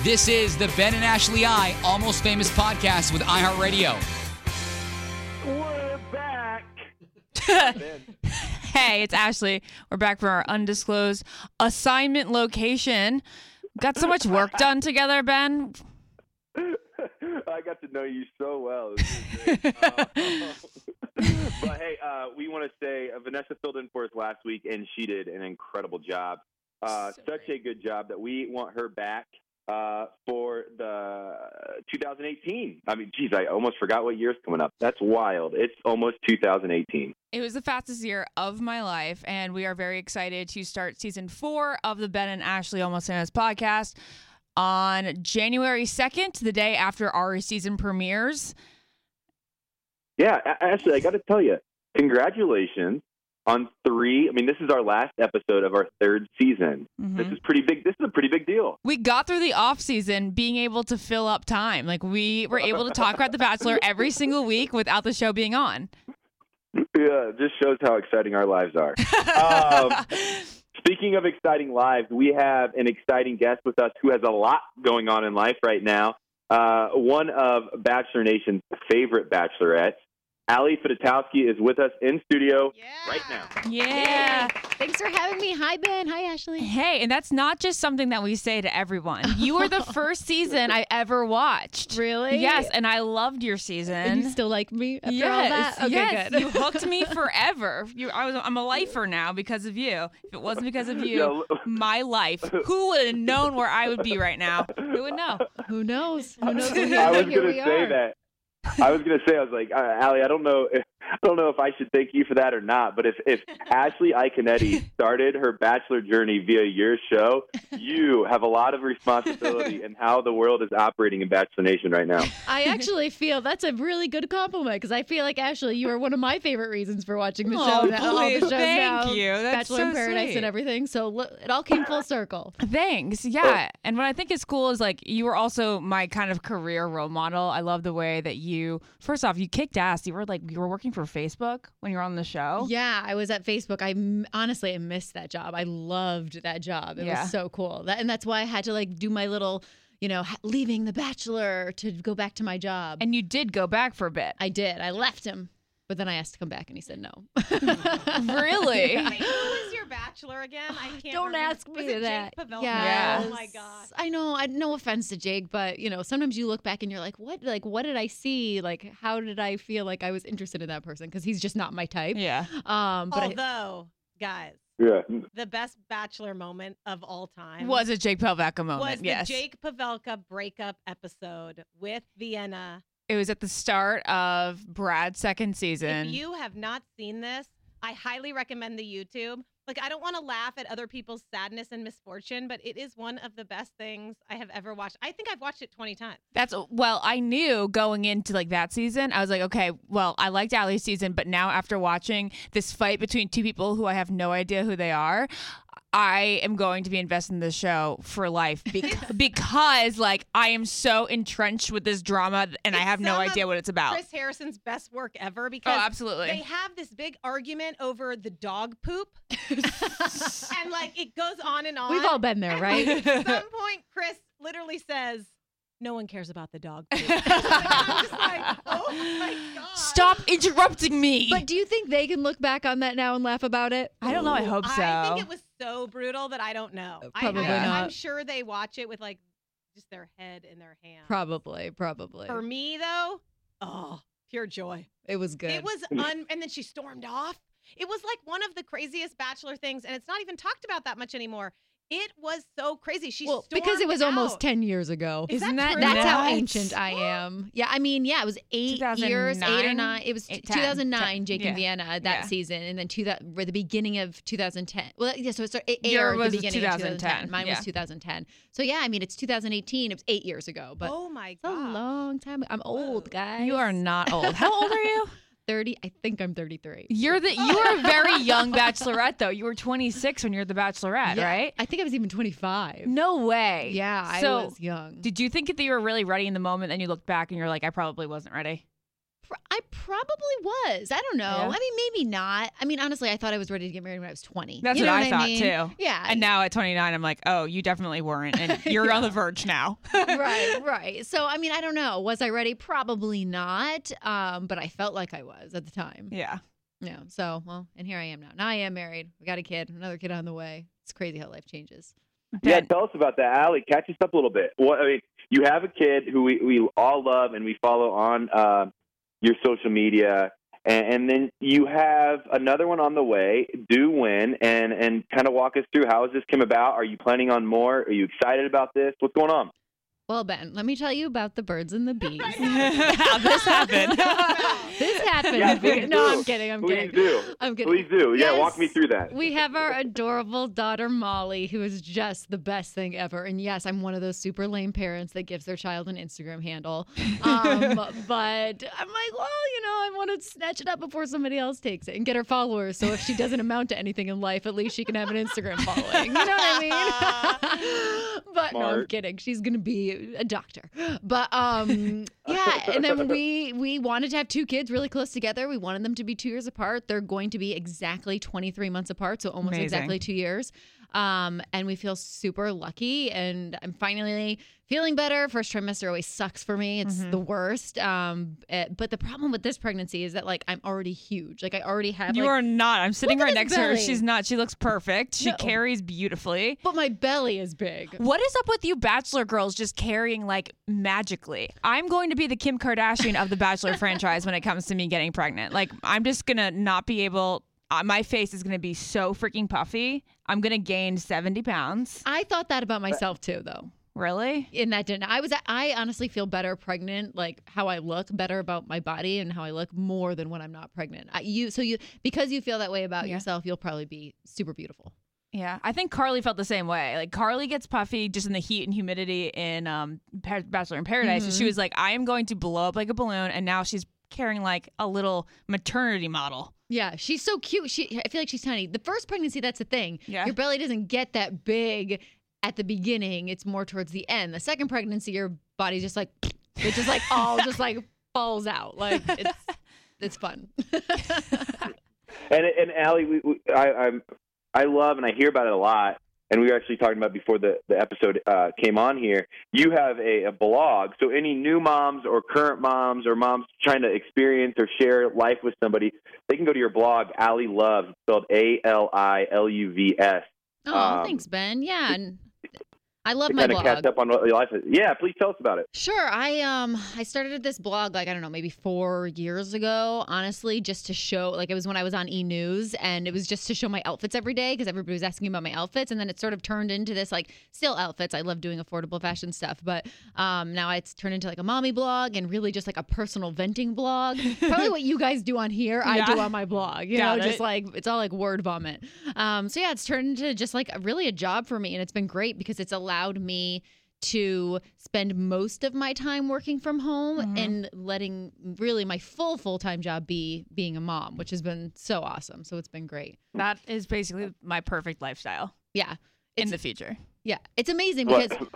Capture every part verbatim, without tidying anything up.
This is the Ben and Ashley I Almost Famous podcast with iHeartRadio. We're back. Hey, it's Ashley. We're back for our undisclosed assignment location. Got so much work done together, Ben. I got to know you so well. This is great. uh, but hey, uh, we want to say uh, Vanessa filled in for us last week, and she did an incredible job. Uh, So such great. a good job that we want her back uh, for the two thousand eighteen. I mean, geez, I almost forgot what year's coming up. That's wild. It's almost two thousand eighteen. It was the fastest year of my life, and we are very excited to start season four of the Ben and Ashley Almost Famous podcast on January second, the day after our season premieres. Yeah, A- Ashley, I got to tell you, congratulations on three. I mean, this is our last episode of our third season. Mhm. This is pretty big. This is a pretty big deal. We got through the off season being able to fill up time. Like, we were able to talk about The Bachelor every single week without the show being on. Yeah, it just shows how exciting our lives are. um, speaking of exciting lives, we have an exciting guest with us who has a lot going on in life right now. Uh, one of Bachelor Nation's favorite bachelorettes, Allie Fedotowsky, is with us in studio Yeah. right now. Yeah. Thanks for having me. Hi, Ben. Hi, Ashley. Hey, and that's not just something that we say to everyone. You were the first season I ever watched. Really? Yes, and I loved your season. And you still like me after yes, all that? Okay, yes, good. you hooked me forever. You, I was, I'm a lifer now because of you. If it wasn't because of you, Yeah. my life, who would have known where I would be right now? Who would know? Who knows? Who knows? Here, I was here going we to say are. that. I was going to say, I was like, uh, Allie, I don't know, I don't know if I should thank you for that or not. But if, if Ashley Iaconetti started her Bachelor journey via your show, you have a lot of responsibility in how the world is operating in Bachelor Nation right now. I actually feel that's a really good compliment because I feel like, Ashley, you are one of my favorite reasons for watching the Oh, show. now, all the please, shows thank now, you. That's Bachelor so in Paradise sweet. and everything. So look, it all came full circle. Thanks. Yeah. And what I think is cool is like you were also my kind of career role model. I love the way that you, first off, you kicked ass. You were like, you were working for Facebook when you were on the show. Yeah, I was at Facebook. I m- honestly, I missed that job. I loved that job. It Yeah. was so cool. That, and that's why I had to like do my little, you know, ha- leaving The Bachelor to go back to my job. And you did go back for a bit. I did. I left him, but then I asked to come back, and he said no. Really? Wait, who was your bachelor again? I can't Don't remember. ask Was me it that. Jake Pavelka? Yeah. Oh my god. I know. I no offense to Jake, but you know, sometimes you look back and you're like, what? Like, what did I see? Like, how did I feel like I was interested in that person? Because he's just not my type. Yeah. Um, but I, Although, guys, Yeah. the best bachelor moment of all time Was a Jake Pelvecka moment. was the yes. Jake Pavelka breakup episode with Vienna. It was at the start of Brad's second season. If you have not seen this, I highly recommend the YouTube. Like, I don't want to laugh at other people's sadness and misfortune, but it is one of the best things I have ever watched. I think I've watched it twenty times. That's well, I knew going into like that season, I was like, okay, well, I liked Allie's season, but now after watching this fight between two people who I have no idea who they are, I am going to be invested in this show for life because, because like I am so entrenched with this drama and I It's have no some of idea what it's about. Chris Harrison's best work ever Oh, because absolutely. they have this big argument over the dog poop. And like it goes on and on. we've all been there, And, right? like, at some point, Chris literally says, "No one cares about the dog poop." Like, I'm just like, oh my god! Stop interrupting me. But do you think they can look back on that now and laugh about it? I don't know. I hope so. I think it was so brutal that I don't know. I- Probably I, not. I'm sure they watch it with like just their head in their hand. Probably, probably. For me though, oh, pure joy. It was good. It was un, and then she stormed off. It was like one of the craziest Bachelor things, and it's not even talked about that much anymore. It was so crazy. She well, stormed because it was almost out. ten years ago. Is Isn't that that true? That's how nuts? ancient I am. Yeah, I mean, yeah, it was eight years, eight or two thousand nine? nine. It was Eight, two ten, thousand nine, ten. Jake Yeah. and Vienna that Yeah. season, and then two that were the beginning of two thousand ten. Well, yeah, so it, started, it Your aired was the beginning of twenty ten. two thousand ten. Mine Yeah. was two thousand ten. So yeah, I mean, it's two thousand eighteen. It was eight years ago, but Oh my it's a god! long time. I'm old, Whoa. guys. You are not old. How old are you? thirty. I think I'm thirty-three. You're the you were a very young bachelorette though. You were twenty-six when you're the bachelorette, Yeah, right? I think I was even twenty-five. No way. Yeah, So, I was young. Did you think that you were really ready in the moment and you looked back and you're like, I probably wasn't ready? I probably was. I don't know. Yeah. I mean, maybe not. I mean, honestly, I thought I was ready to get married when I was twenty. That's You know what I what thought mean? too. Yeah. And now at twenty-nine, I'm like, oh, you definitely weren't, and you're on the verge now. right, right. So, I mean, I don't know. Was I ready? Probably not. Um, but I felt like I was at the time. Yeah. Yeah. So, well, and here I am now. Now I am married. We got a kid, another kid on the way. It's crazy how life changes. Yeah, Ben. tell us about that, Allie. Catch us up a little bit. What I mean, you have a kid who we, we all love and we follow on uh, your social media, and, and then you have another one on the way. Do win, and and kind of walk us through how has this come about? Are you planning on more? Are you excited about this? What's going on? Well, Ben, let me tell you about the birds and the bees. How this happened. This happened. Yeah, please no, do. I'm kidding. I'm Please kidding. do. I'm kidding. Please do. Yeah, Yes. walk me through that. We have our adorable daughter, Molly, who is just the best thing ever. And yes, I'm one of those super lame parents that gives their child an Instagram handle. Um, but I'm like, well, you know, I want to snatch it up before somebody else takes it and get her followers. So if she doesn't amount to anything in life, at least she can have an Instagram following. You know what I mean? But no, I'm Smart. kidding. She's going to be a doctor. But um, yeah, and then we we wanted to have two kids really close together. We wanted them to be two years apart. They're going to be exactly twenty-three months apart, so almost Amazing. exactly two years. Um, and we feel super lucky, and I'm finally feeling better. First trimester always sucks for me. It's Mhm. the worst. Um, eh, but the problem with this pregnancy is that like I'm already huge. Like I already have You like, are not. I'm sitting Look at right his next to her. belly. She's not. She looks perfect. She No. carries beautifully. but my belly is big. What is up with you Bachelor girls just carrying like magically? I'm going to be the Kim Kardashian of the Bachelor franchise when it comes to me getting pregnant. Like, I'm just going to not be able, uh, my face is going to be so freaking puffy. I'm going to gain seventy pounds. I thought that about myself too, though. Really? In that didn't I was I honestly feel better pregnant, like how I look better about my body and how I look more than when I'm not pregnant. I, you so you because you feel that way about Yeah. yourself, you'll probably be super beautiful. Yeah, I think Carly felt the same way. Like, Carly gets puffy just in the heat and humidity in um, Pa- Bachelor in Paradise. And she Mhm. was like, I am going to blow up like a balloon. And now she's carrying like a little maternity model. Yeah, she's so cute. She I feel like she's tiny. The first pregnancy, that's the thing. Yeah. Your belly doesn't get that big at the beginning. It's more towards the end. The second pregnancy, your body's just like it just like all just like falls out. Like it's it's fun. And and Allie, we, we, I I'm, I love and I hear about it a lot. And we were actually talking about before the the episode uh, came on here. You have a, a blog, so any new moms or current moms or moms trying to experience or share life with somebody, they can go to your blog, Allie Loves, spelled A L I L U V S. Oh, Um, thanks, Ben. Yeah, and I love To my kind of blog. catch up on what your life is. Yeah, please tell us about it. Sure. I um I started this blog like I don't know, maybe four years ago, honestly, just to show like it was when I was on E! News, and it was just to show my outfits every day because everybody was asking about my outfits, and then it sort of turned into this like still outfits. I love doing affordable fashion stuff, but um now it's turned into like a mommy blog and really just like a personal venting blog. Probably what you guys do on here, I Yeah. do on my blog. You Got know, it. just like it's all like word vomit. Um so yeah, it's turned into just like a, really a job for me, and it's been great because it's allowed me to spend most of my time working from home Mhm. and letting really my full full-time job be being a mom, which has been so awesome. So it's been great. That is basically my perfect lifestyle Yeah. in It's- the future. Yeah. It's amazing What? because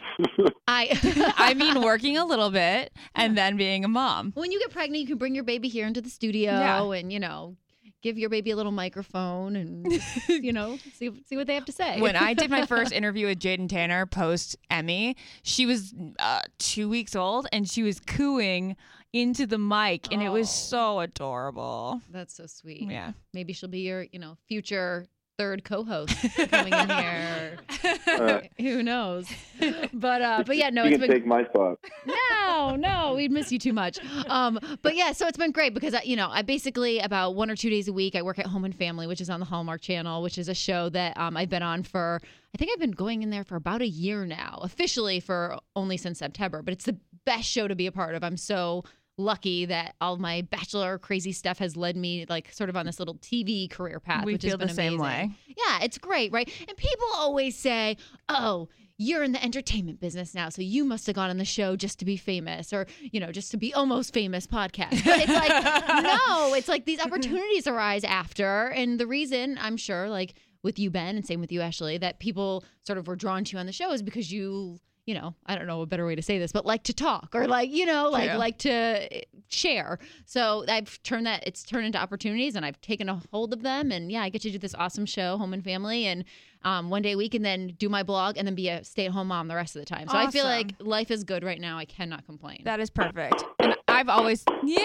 I I mean, working a little bit and then being a mom. when you get pregnant, you can bring your baby here into the studio Yeah. and, you know, give your baby a little microphone and just, you know, see see what they have to say. When I did my first interview with Jaden Tanner post Emmy, she was uh, two weeks old and she was cooing into the mic, and it was Oh. so adorable. That's so sweet. Yeah. Maybe she'll be your, you know, future third co-host coming in here. Uh, Who knows? But uh, but yeah, no, you it's can been take my spot. no, no, we'd miss you too much. Um, but yeah, so it's been great because I, you know, I basically about one or two days a week I work at Home and Family, which is on the Hallmark Channel, which is a show that um, I've been on for. I think I've been going in there for about a year now, officially for only since September. But it's the best show to be a part of. I'm so lucky that all my Bachelor crazy stuff has led me like sort of on this little T V career path, We which feel has been the same amazing. way. Yeah, it's great, right? And people always say, "Oh, you're in the entertainment business now, so you must have gone on the show just to be famous, or you know, just to be almost famous podcast." But it's like, no, it's like these opportunities arise after, and the reason I'm sure, like with you, Ben, and same with you, Ashley, that people sort of were drawn to you on the show is because you. You know, I don't know a better way to say this, but like to talk or like, you know, like Yeah. like to share. So I've turned that, it's turned into opportunities, and I've taken a hold of them. And yeah, I get to do this awesome show, Home and Family, and um, one day a week, and then do my blog, and then be a stay-at-home mom the rest of the time. So I feel Awesome. like life is good right now. I cannot complain. That is perfect. And I've always,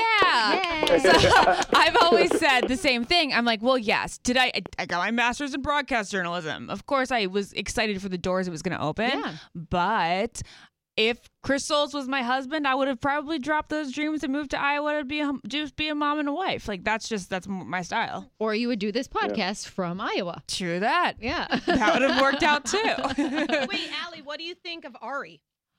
yeah. Yay. So I've always said the same thing. I'm like, well, yes. Did I? I got my master's in broadcast journalism. Of course, I was excited for the doors it was going to open. Yeah. But if Chris Soules was my husband, I would have probably dropped those dreams and moved to Iowa to be a, just be a mom and a wife. Like that's just that's my style. Or you would do this podcast from Iowa. True that. Yeah. That would have worked out too. Wait, Allie, what do you think of Ari?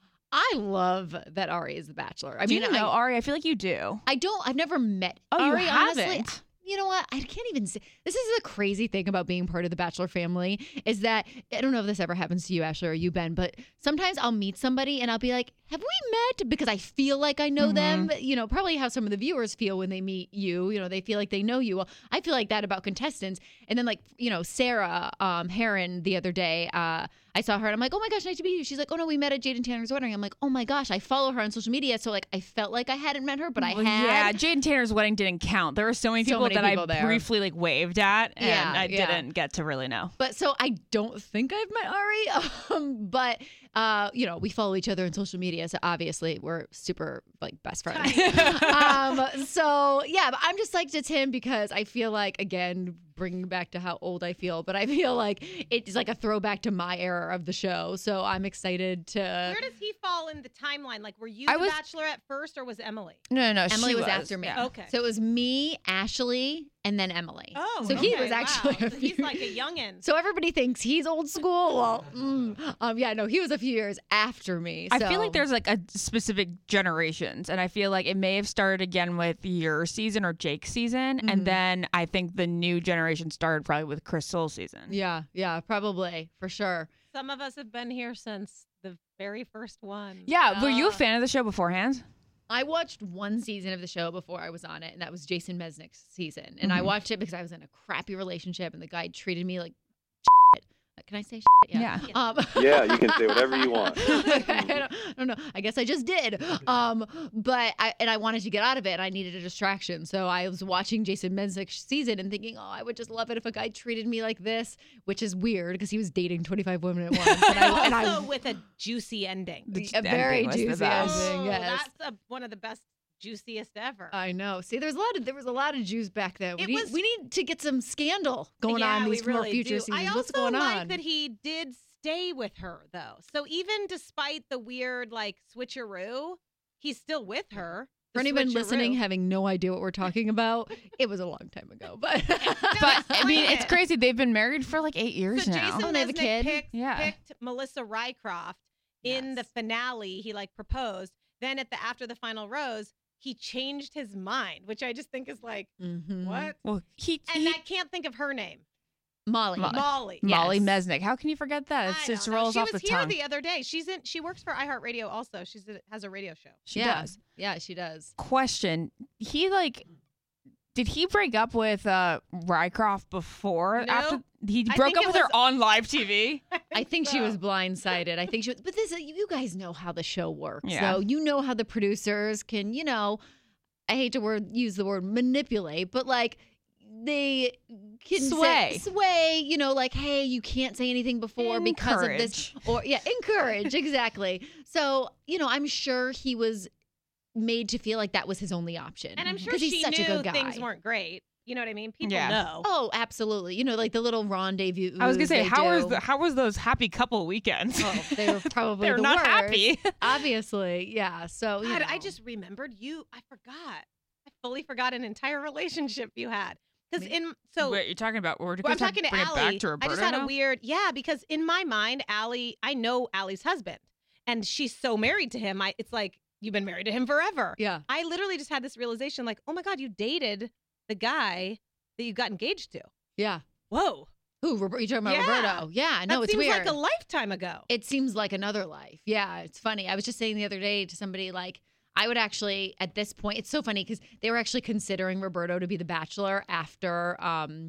I love that Ari is the Bachelor. I do mean, you know I, Ari? I feel like you do. I don't. I've never met Oh, you Ari. Honestly, haven't? you know what? I can't even say. This is the crazy thing about being part of the Bachelor family is that I don't know if this ever happens to you, Ashley, or you, Ben, but sometimes I'll meet somebody and I'll be like, "Have we met?" Because I feel like I know them. You know, probably how some of the viewers feel when they meet you. You know, they feel like they know you. Well, I feel like that about contestants. And then, like, you know, Sarah um, Heron the other day. Uh, I saw her and I'm like, oh my gosh, nice to meet you. She's like, oh no, we met at Jade and Tanner's wedding. I'm like, oh my gosh, I follow her on social media. So like, I felt like I hadn't met her, but I Well, had. Yeah, Jade and Tanner's wedding didn't count. There were so many So people many that people I there. briefly like waved at, and Yeah, I yeah. didn't get to really know. But so I don't think I've met Ari. Um, but uh, you know, we follow each other on social media, so obviously we're super like best friends. um, so yeah, but I'm just psyched it's him because I feel like, again, bringing back to how old I feel, but I feel like it's like a throwback to my era of the show. So I'm excited to. Where does he fall in the timeline? Like, were you I the was- Bachelorette first, or was Emily? No, no, Emily she was, after me. Yeah. Okay. So it was me, Ashley, and then Emily. Oh, so he okay, was actually wow. a So he's few- like a youngin'. So everybody thinks he's old school. Well, mm, um, yeah, no, he was a few years after me. I so- feel like there's like a specific generations, and I feel like it may have started again with your season or Jake's season, Mhm. and then I think the new generation started probably with Chris Soules' season. Yeah, yeah, probably for sure. Some of us have been here since the very first one. Yeah, were you a Uh, fan of the show beforehand? I watched one season of the show before I was on it, and that was Jason Mesnick's season. And I Mhm. watched it because I was in a crappy relationship, and the guy treated me like shit. Can I say shit? Yeah. Um, Yeah, you can say whatever you want. I, don't, I don't know. I guess I just did. Um, but I and I wanted to get out of it. And I needed a distraction, so I was watching Jason Mesnick's season and thinking, oh, I would just love it if a guy treated me like this, which is weird because he was dating twenty-five women at once. And I, and I also with a juicy ending. The a very ending was the juicy best. ending. Oh, Yes. that's a, one of the best, juiciest ever. I know. See, there's a lot of there was a lot of Jews back then. We It need, was- we need to get some scandal going yeah, on in we these more really future do. seasons. I also What's going like on? that he did stay with her though. So even despite the weird like switcheroo, he's still with her. For The anyone switcheroo. listening having no idea what we're talking about, it was a long time ago. But But I mean, explain it's it. crazy. They've been married for like eight years So now. Jason Oh, they have a Mesnick kid? Picked, Yeah. picked Melissa Rycroft in the Yes. finale. He like proposed. Then at the after the final rose, he changed his mind, which I just think is like Mhm. what? Well, he, And he I can't think of her name. Molly. Mo- Molly. Molly Yes. Mesnick. How can you forget that? It I just don't know. rolls she off was the here tongue. the other day. She's in. She works for iHeartRadio. Also, she's a, has a radio show. she yeah. does. Yeah, she does. Question: He like, did he break up with uh Rycroft before? No. After he I broke think up it with her was- on live T V. I think she was so. blindsided. I think she was, but this, you guys know how the show works. Yeah. So you know how the producers can, you know, I hate to word use the word manipulate, but like they can Sway. say, sway, you know, like, hey, you can't say anything before because of this, Encourage. or yeah, encourage exactly. So you know, I'm sure he was made to feel like that was his only option, And I'm sure because he's she such knew a good guy. things weren't great. You know what I mean? People Yeah. know. Oh, absolutely. You know, like the little rendezvous. I was gonna say, they how was do. the, how was those happy couple weekends? Oh, they were probably They're the not worst. happy. Obviously, yeah. So you God, I know. just remembered you. I forgot. I fully forgot an entire relationship you had. Because in so Wait, you're talking about? We're well, I'm talking to bring it Allie. back to I Roberta just had now? a weird yeah, because in my mind, Allie, I know Allie's husband, and she's so married to him. I it's like you've been married to him forever. Yeah. I literally just had this realization, like, oh my God, you dated the guy that you got engaged to. Yeah. Whoa, Who? Robert, you talking about Yeah. Roberto? Yeah. No, that it's seems weird. like a lifetime ago. It seems like another life. Yeah, it's funny. I was just saying the other day to somebody, like, I would actually, at this point, it's so funny because they were actually considering Roberto to be the Bachelor after um,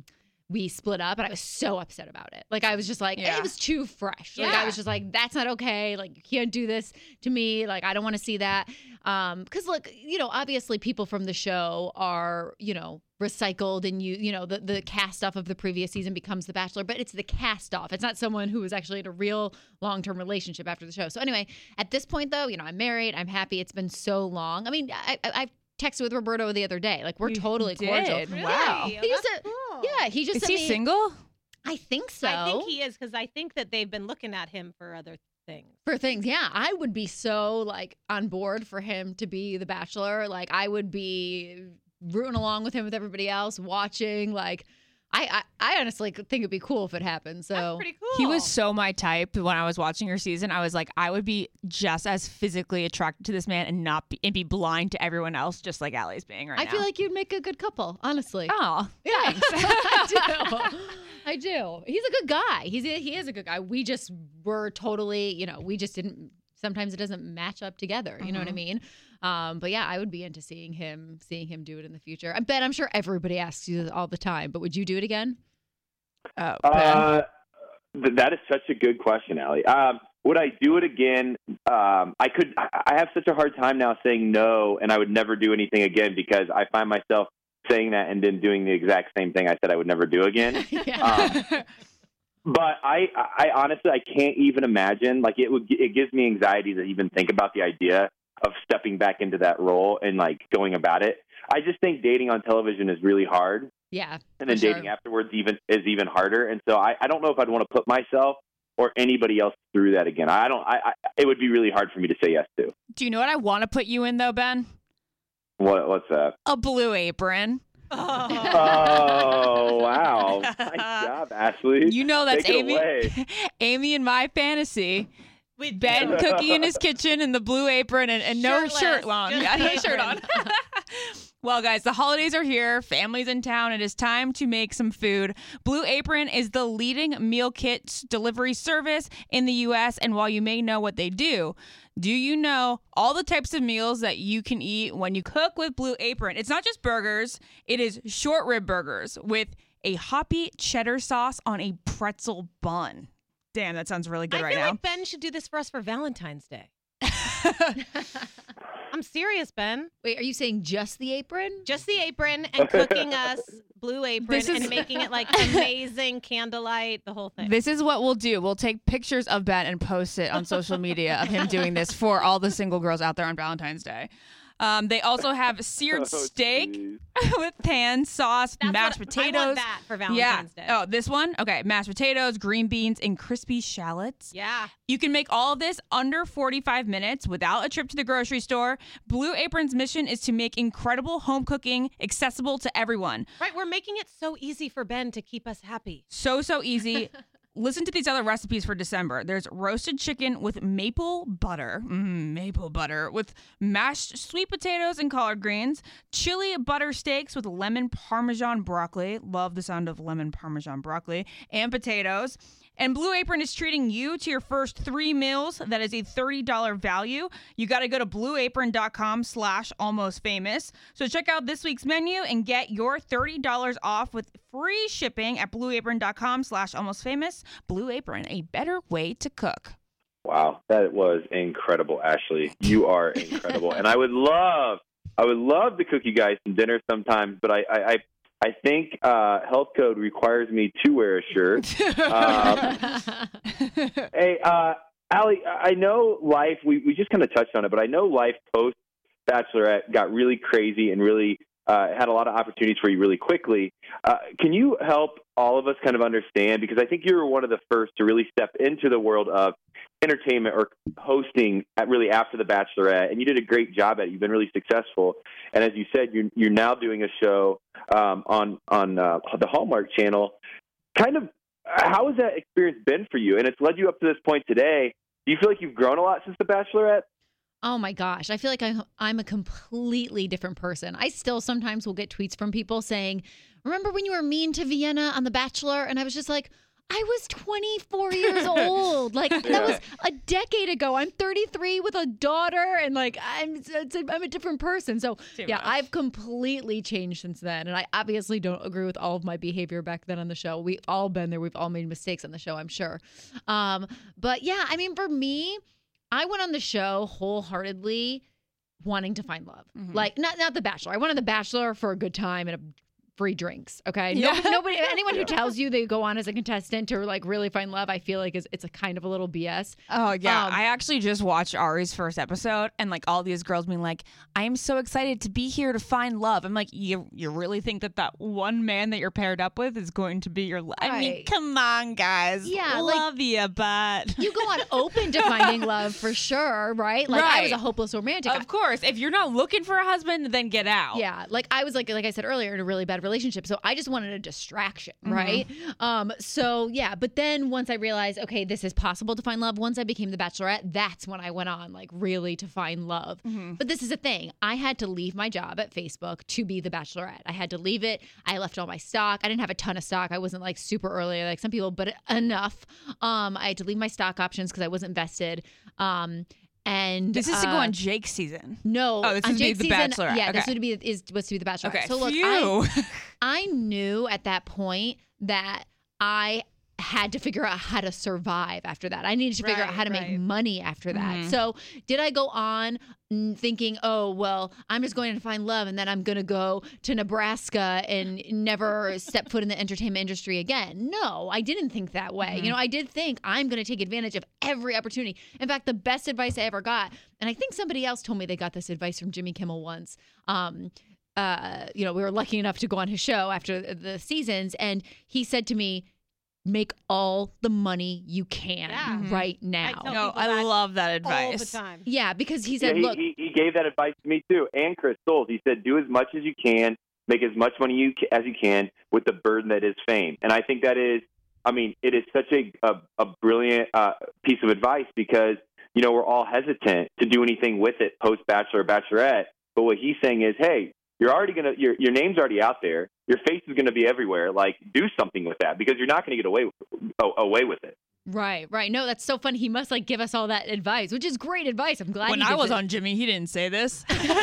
we split up, and I was so upset about it. Like, I was just like, Yeah. it was too fresh. Like, Yeah. I was just like, that's not okay. Like, you can't do this to me. Like, I don't want to see that. Um, because look, you know, obviously people from the show are, you know, recycled, and you, you know, the, the cast off of the previous season becomes The Bachelor, but it's the cast off. It's not someone who was actually in a real long-term relationship after the show. So anyway, at this point though, you know, I'm married, I'm happy. It's been so long. I mean, I, I, I've texted with Roberto the other day. Like, we're You totally did? cordial. Really? Wow. Oh, He used that's to- cool. Yeah, he just Is sent he me- single? I think so. I think he is because I think that they've been looking at him for other things. For things, yeah, I would be so like on board for him to be the Bachelor. Like, I would be rooting along with him with everybody else, watching. Like, I, I, I honestly think it'd be cool if it happened. So That's pretty cool. He was so my type when I was watching your season. I was like, I would be just as physically attracted to this man and not be, and be blind to everyone else, just like Allie's being right I now. feel like you'd make a good couple, honestly. oh, Yeah, I do. I do. He's a good guy. He's a, he is a good guy. We just were totally, you know, we just didn't. Sometimes it doesn't match up together. You know what I mean? Um, but yeah, I would be into seeing him, seeing him do it in the future. I bet I'm sure everybody asks you this all the time. But would you do it again? oh Ben. Uh, th- that is such a good question, Allie. Um, would I do it again? Um, I could. I I have such a hard time now saying no, and I would never do anything again because I find myself saying that and then doing the exact same thing I said I would never do again. yeah. Um, But I, I honestly, I can't even imagine. Like, it would, it gives me anxiety to even think about the idea of stepping back into that role and like going about it. I just think dating on television is really hard, yeah. and then for sure. dating afterwards even is even harder. And so I, I don't know if I'd want to put myself or anybody else through that again. I don't. I, I it would be really hard for me to say yes to. Do you know what I want to put you in though, Ben? What, what's that? A Blue Apron. Oh. Oh wow! Nice job, Ashley. You know that's Take it Amy. away. Amy in my fantasy. With Ben you. cooking in his kitchen in the blue apron and, and no Shirtless, shirt on. just Yeah, no the shirt on. apron. Well, guys, the holidays are here. Families in town. It is time to make some food. Blue Apron is the leading meal kit delivery service in the U S. And while you may know what they do, do you know all the types of meals that you can eat when you cook with Blue Apron? It's not just burgers. It is short rib burgers with a hoppy cheddar sauce on a pretzel bun. Damn, that sounds really good I right feel now. like Ben should do this for us for Valentine's Day. I'm serious, Ben. Wait, are you saying just the apron? Just the apron and cooking us Blue Apron This is- and making it like amazing candlelight, the whole thing. This is what we'll do. We'll take pictures of Ben and post it on social media of him doing this for all the single girls out there on Valentine's Day. Um, they also have seared Oh, steak geez. with pan sauce, That's mashed what, potatoes. I want that for yeah. Valentine's Day. Oh, this one? Okay. Mashed potatoes, green beans, and crispy shallots. Yeah. You can make all of this under forty-five minutes without a trip to the grocery store. Blue Apron's mission is to make incredible home cooking accessible to everyone. Right. We're making it so easy for Ben to keep us happy. So, so easy. Listen to these other recipes for December. There's roasted chicken with maple butter, mm, maple butter, with mashed sweet potatoes and collard greens, chili butter steaks with lemon parmesan broccoli. Love the sound of lemon parmesan broccoli, and potatoes. And Blue Apron is treating you to your first three meals. That is a thirty dollars value. You got to go to blueapron.com slash almost famous. So check out this week's menu and get your thirty dollars off with free shipping at blueapron.com slash almost famous. Blue Apron, a better way to cook. Wow, that was incredible, Ashley. You are incredible, and I would love, I would love to cook you guys some dinner sometimes. But I, I, I, I think uh, health code requires me to wear a shirt. Um, hey, uh, Allie, I know life. We we just kind of touched on it, but I know life post Bachelorette got really crazy and really uh, had a lot of opportunities for you really quickly. Uh, can you help all of us kind of understand? Because I think you were one of the first to really step into the world of entertainment or hosting at really after the Bachelorette, and you did a great job at it. You've been really successful, and as you said, you're you're now doing a show um, on on uh, the Hallmark Channel. Kind of, how has that experience been for you? And it's led you up to this point today. Do you feel like you've grown a lot since the Bachelorette? Oh my gosh, I feel like I'm, I'm a completely different person. I still sometimes will get tweets from people saying, remember when you were mean to Vienna on The Bachelor? And I was just like, I was twenty-four years old. Like Yeah. that was a decade ago. I'm thirty-three with a daughter, and like I'm, it's a, I'm a different person. So Too yeah, rough. I've completely changed since then, and I obviously don't agree with all of my behavior back then on the show. We've all been there. We've all made mistakes on the show, I'm sure. Um, but yeah, I mean, for me, I went on the show wholeheartedly wanting to find love. Mhm. Like not not The Bachelor. I went on The Bachelor for a good time and a free drinks. Okay. Yeah. Nobody, nobody anyone who tells you they go on as a contestant to like really find love, I feel like is it's a kind of a little B S. Oh yeah, Um, I actually just watched Ari's first episode, and like all these girls being like, "I am so excited to be here to find love." I'm like, "You you really think that that one man that you're paired up with is going to be your life?" I mean, Right. come on, guys. Yeah, like- love you, but You go on open to finding love for sure, right? Like I was a Right. hopeless romantic. of course, if you're not looking for a husband, then get out. Yeah, like I was like like I said earlier in a really bad relationship, so I just wanted a distraction, Mm-hmm. right? Um, so yeah, but then once I realized, okay, this is possible to find love. Once I became the Bachelorette, that's when I went on like really to find love. Mm-hmm. But this is the thing: I had to leave my job at Facebook to be the Bachelorette. I had to leave it. I left all my stock. I didn't have a ton of stock. I wasn't like super early like some people, but enough. Um, I had to leave my stock options because I wasn't invested. Um, and This is to go uh, on Jake's season. No, Oh, this on is to be Jake's The season, Bachelorette. Yeah, this Okay. would be is was to be the Bachelorette. Okay, So look, phew. I, I knew at that point that I had to figure out how to survive after that. I needed to figure out Right, how to right. make money after that. Mhm. So did I go on mm, thinking, oh, well, I'm just going to find love and then I'm going to go to Nebraska and never step foot in the entertainment industry again? No, I didn't think that way. Mhm. You know, I did think I'm going to take advantage of every opportunity. In fact, the best advice I ever got, and I think somebody else told me they got this advice from Jimmy Kimmel once. Um, uh, you know, we were lucky enough to go on his show after the- the seasons, and he said to me, make all the money you can Yeah. Mhm. right I now. tell No, people I that love that all the advice. time. Yeah, because he Yeah, said, he, look, he, he gave that advice to me too, and Chris Soules. He said, "Do as much as you can, make as much money you ca- as you can with the burden that is fame." And I think that is, I mean, it is such a a, a brilliant uh, piece of advice because you know we're all hesitant to do anything with it post Bachelor or Bachelorette. But what he's saying is, hey, you're already gonna your your name's already out there. Your face is gonna be everywhere. Like, do something with that because you're not gonna get away with, away with it. right, right. No, that's so funny. He must like give us all that advice, which is great advice. I'm glad When he I gives was it. on Jimmy, he didn't say this.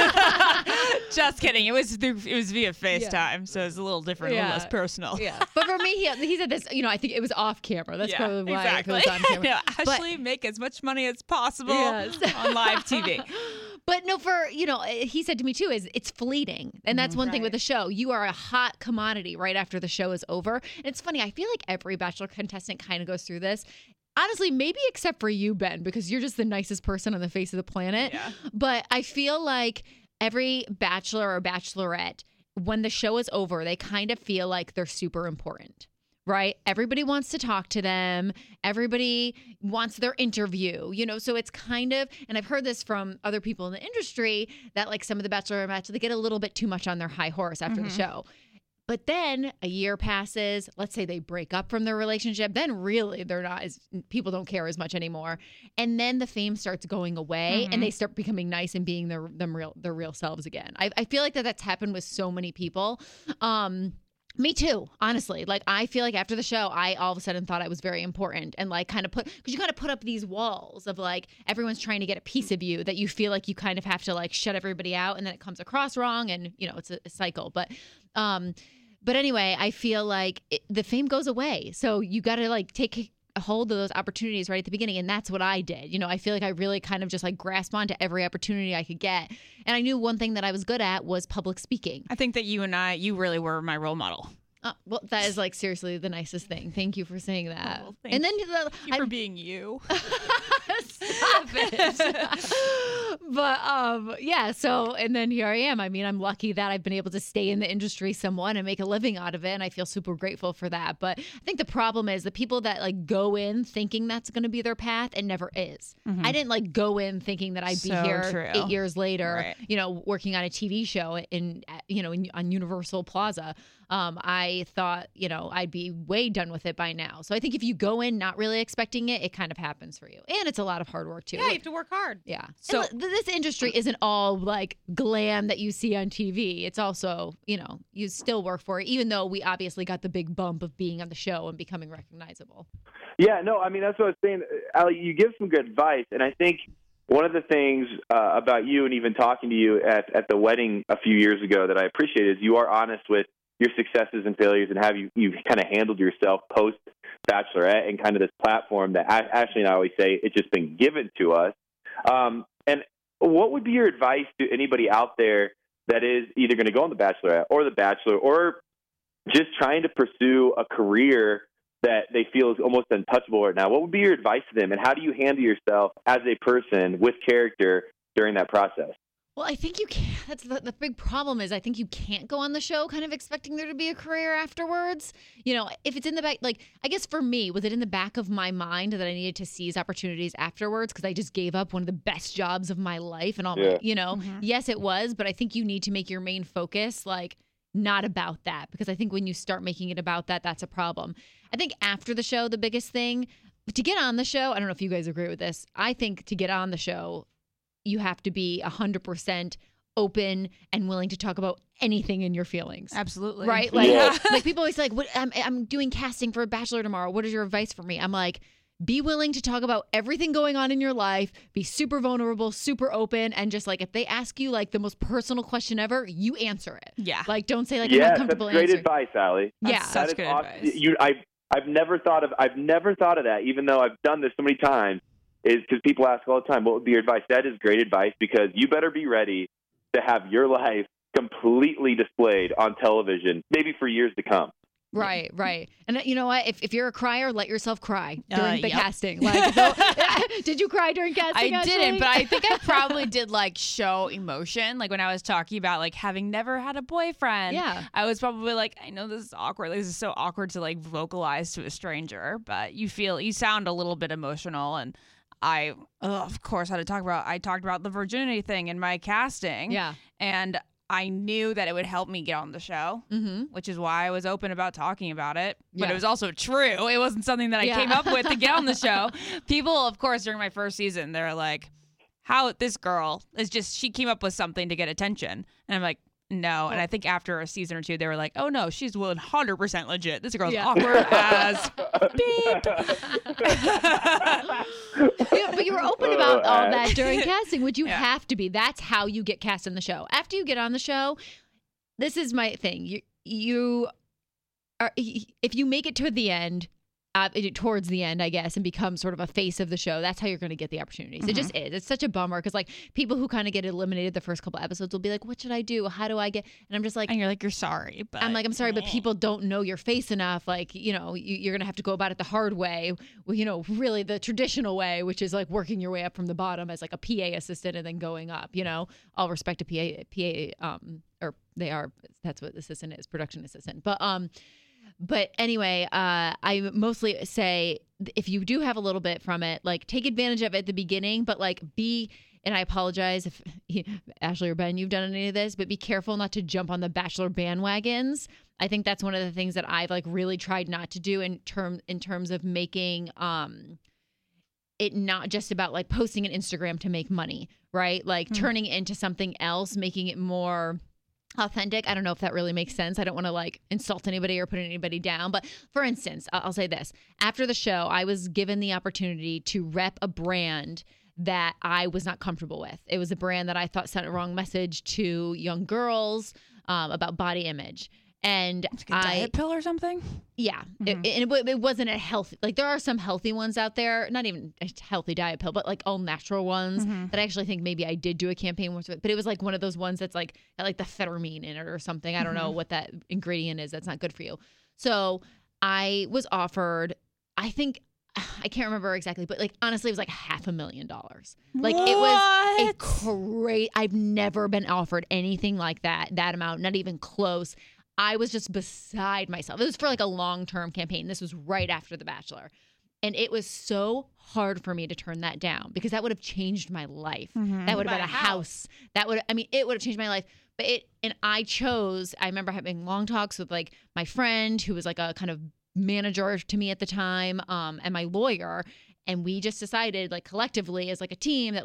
Just kidding. It was through, it was via FaceTime, so it's a little different, a Yeah. little less personal. Yeah, but for me, he, he said this. You know, I think it was off camera. That's Yeah, probably why exactly. it was on camera. Yeah, But- Ashley, make as much money as possible Yes. on live T V. But no, for, you know, he said to me too, is it's fleeting. And that's one thing with Right. the show. You are a hot commodity right after the show is over. And it's funny, I feel like every Bachelor contestant kind of goes through this. Honestly, maybe except for you, Ben, because you're just the nicest person on the face of the planet. Yeah. But I feel like every Bachelor or Bachelorette, when the show is over, they kind of feel like they're super important. Right? Everybody wants to talk to them. Everybody wants their interview, you know? So it's kind of, and I've heard this from other people in the industry that like some of the Bachelor or Bachelor, they get a little bit too much on their high horse after Mhm. the show. But then a year passes, let's say they break up from their relationship, then really they're not as, people don't care as much anymore. And then the fame starts going away Mhm. and they start becoming nice and being their, them real, their real selves again. I, I feel like that that's happened with so many people. Um, Me too, honestly. Like, I feel like after the show, I all of a sudden thought I was very important and like kind of put, because you kind of put up these walls of like everyone's trying to get a piece of you that you feel like you kind of have to like shut everybody out and then it comes across wrong and, you know, it's a, a cycle. But, um, but anyway, I feel like it, the fame goes away. So you got to like take a hold of those opportunities right at the beginning. And that's what I did. You know, I feel like I really kind of just like grasped onto every opportunity I could get. And I knew one thing that I was good at was public speaking. I think that you and I, you really were my role model. Uh, well, that is like seriously the nicest thing. Thank you for saying that. Oh, thank and then the, Thank you I- for being you. Stop it. But um, yeah. So and then here I am. I mean, I'm lucky that I've been able to stay in the industry somewhat and make a living out of it, and I feel super grateful for that. But I think the problem is the people that like go in thinking that's going to be their path and never is. I didn't like go in thinking that I'd be So here true. eight years later, Right. you know, working on a T V show in you know in, on Universal Plaza. Um, I thought, you know, I'd be way done with it by now. So I think if you go in not really expecting it, it kind of happens for you. And it's a lot of hard work too. Yeah, you have to work hard. Yeah. So- So this this industry isn't all like glam that you see on T V. It's also, you know, you still work for it, even though we obviously got the big bump of being on the show and becoming recognizable. Yeah, no, I mean, that's what I was saying. Allie, you give some good advice, and I think one of the things uh, about you and even talking to you at, at the wedding a few years ago that I appreciate is you are honest with your successes and failures and have you you've kind of handled yourself post-Bachelorette and kind of this platform that Ashley and I always say it's just been given to us. Um, and what would be your advice to anybody out there that is either going to go on The Bachelorette or The Bachelor or just trying to pursue a career that they feel is almost untouchable right now? What would be your advice to them, and how do you handle yourself as a person with character during that process? Well, I think you can't. That's the, the big problem is I think you can't go on the show kind of expecting there to be a career afterwards. You know, if it's in the back, like, I guess for me, was it in the back of my mind that I needed to seize opportunities afterwards because I just gave up one of the best jobs of my life and all Yeah. my, you know, Mhm. yes, it was, but I think you need to make your main focus, like, not about that, because I think when you start making it about that, that's a problem. I think after the show, the biggest thing, to get on the show, I don't know if you guys agree with this, I think to get on the show, you have to be one hundred percent open and willing to talk about anything in your feelings. Absolutely. Right? Like, Yeah. like people always say, like, what, I'm, I'm doing casting for a Bachelor tomorrow. What is your advice for me? I'm like, be willing to talk about everything going on in your life, be super vulnerable, super open, and just like if they ask you like the most personal question ever, you answer it. Yeah. Like, don't say like I'm Yes, not that's comfortable great answering. advice, Allie. Yeah. That's That such is good awesome. advice. You, I, I've never thought of, I've never thought of that, even though I've done this so many times. Is because people ask all the time, what would be your advice? That is great advice, because you better be ready to have your life completely displayed on television, maybe for years to come. Right, right. And you know what? If, if you're a crier, let yourself cry during Uh, the yep. casting. Like, so, did you cry during casting? I didn't, Ashley? but I think I probably did like show emotion. Like when I was talking about like having never had a boyfriend. Yeah. I was probably like, I know this is awkward. Like, this is so awkward to like vocalize to a stranger, but you feel, you sound a little bit emotional. And I, ugh, of course, had to talk about, I talked about the virginity thing in my casting. Yeah. And I knew that it would help me get on the show, Mm-hmm. which is why I was open about talking about it. But Yeah. it was also true. It wasn't something that I Yeah. came up with to get on the show. People, of course, during my first season, they're like, how this girl is just, she came up with something to get attention. And I'm like, no. And I think after a season or two, they were like, oh, no, she's one hundred percent legit. This girl's Yeah. awkward as beep. Yeah, but you were open about all that during casting, which you Yeah. have to be. That's how you get cast in the show. After you get on the show, this is my thing. You you are if you make it to the end, uh, towards the end, I guess, and become sort of a face of the show, that's how you're going to get the opportunities. It just is. It's such a bummer because like people who kind of get eliminated the first couple episodes will be like, "What should I do? How do I get?" And I'm just like, And you're like, you're sorry. But I'm like, I'm sorry, but people don't know your face enough. Like, you know, you, you're going to have to go about it the hard way, well, you know, really the traditional way, which is like working your way up from the bottom as like a P A assistant and then going up, you know, all respect to P A, P A, um, or they are, that's what assistant is, production assistant. But, um, but anyway, uh, I mostly say if you do have a little bit from it, like take advantage of it at the beginning, but like be, and I apologize if Ashley or Ben, you've done any of this, but be careful not to jump on the Bachelor bandwagons. I think that's one of the things that I've like really tried not to do in term in terms of making um it not just about like posting an Instagram to make money, right? Like Hmm. turning it into something else, making it more authentic. I don't know if that really makes sense. I don't want to like insult anybody or put anybody down. But for instance, I'll I'll say this. After the show, I was given the opportunity to rep a brand that I was not comfortable with. It was a brand that I thought sent a wrong message to young girls um, about body image. And It's like a I, diet pill or something? yeah, Mhm. it, it, it, it wasn't a healthy, like there are some healthy ones out there, not even a healthy diet pill, but like all natural ones Mhm. that I actually think maybe I did do a campaign with, but it was like one of those ones that's like, got like the phetamine in it or something. I don't know what that ingredient is. That's not good for you. So I was offered, I think, I can't remember exactly, but like honestly, it was like half a million dollars. Like it was a What? great, I've never been offered anything like that, that amount, not even close. I was just beside myself. It was for like a long-term campaign. This was right after The Bachelor. And it was so hard for me to turn that down because that would have changed my life. Mhm. That would have Buy been a a house. That would, I mean, it would have changed my life. But it, and I chose, I remember having long talks with like my friend who was like a kind of manager to me at the time, um, and my lawyer. And we just decided like collectively as like a team that like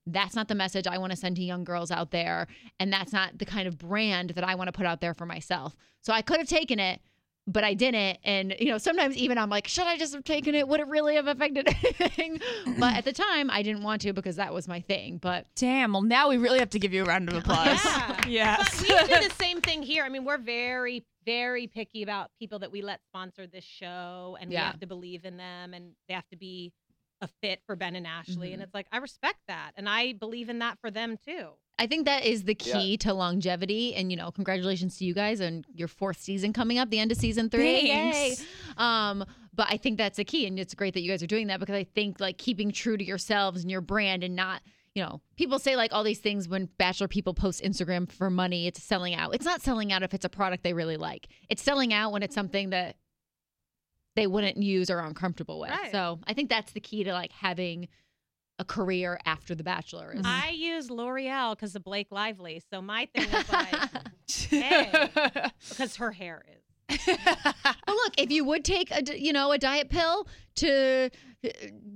That's not the message I want to send to young girls out there. And that's not the kind of brand that I want to put out there for myself. So I could have taken it, but I didn't. And, you know, sometimes even I'm like, should I just have taken it? Would it really have affected anything? But at the time, I didn't want to because that was my thing. But damn, well, now we really have to give you a round of applause. Yeah. Yes. But we do the same thing here. I mean, we're very, very picky about people that we let sponsor this show, and we Yeah. have to believe in them, and they have to be a fit for Ben and Ashley. Mhm. And it's like, I respect that. And I believe in that for them too. I think that is the key to longevity. And, you know, congratulations to you guys on your fourth season coming up, the end of season three. Thanks. Yay. Um, but I think that's the key. And it's great that you guys are doing that because I think like keeping true to yourselves and your brand and not, you know, people say like all these things when Bachelor people post Instagram for money, it's selling out. It's not selling out if it's a product they really like. It's selling out when it's something that they wouldn't use or are uncomfortable with. Right. So I think that's the key to like having a career after The Bachelor. Is I use L'Oreal because of Blake Lively. So my thing is like, hey, because her hair is. Well, look, if you would take a, d- you know, a diet pill to uh,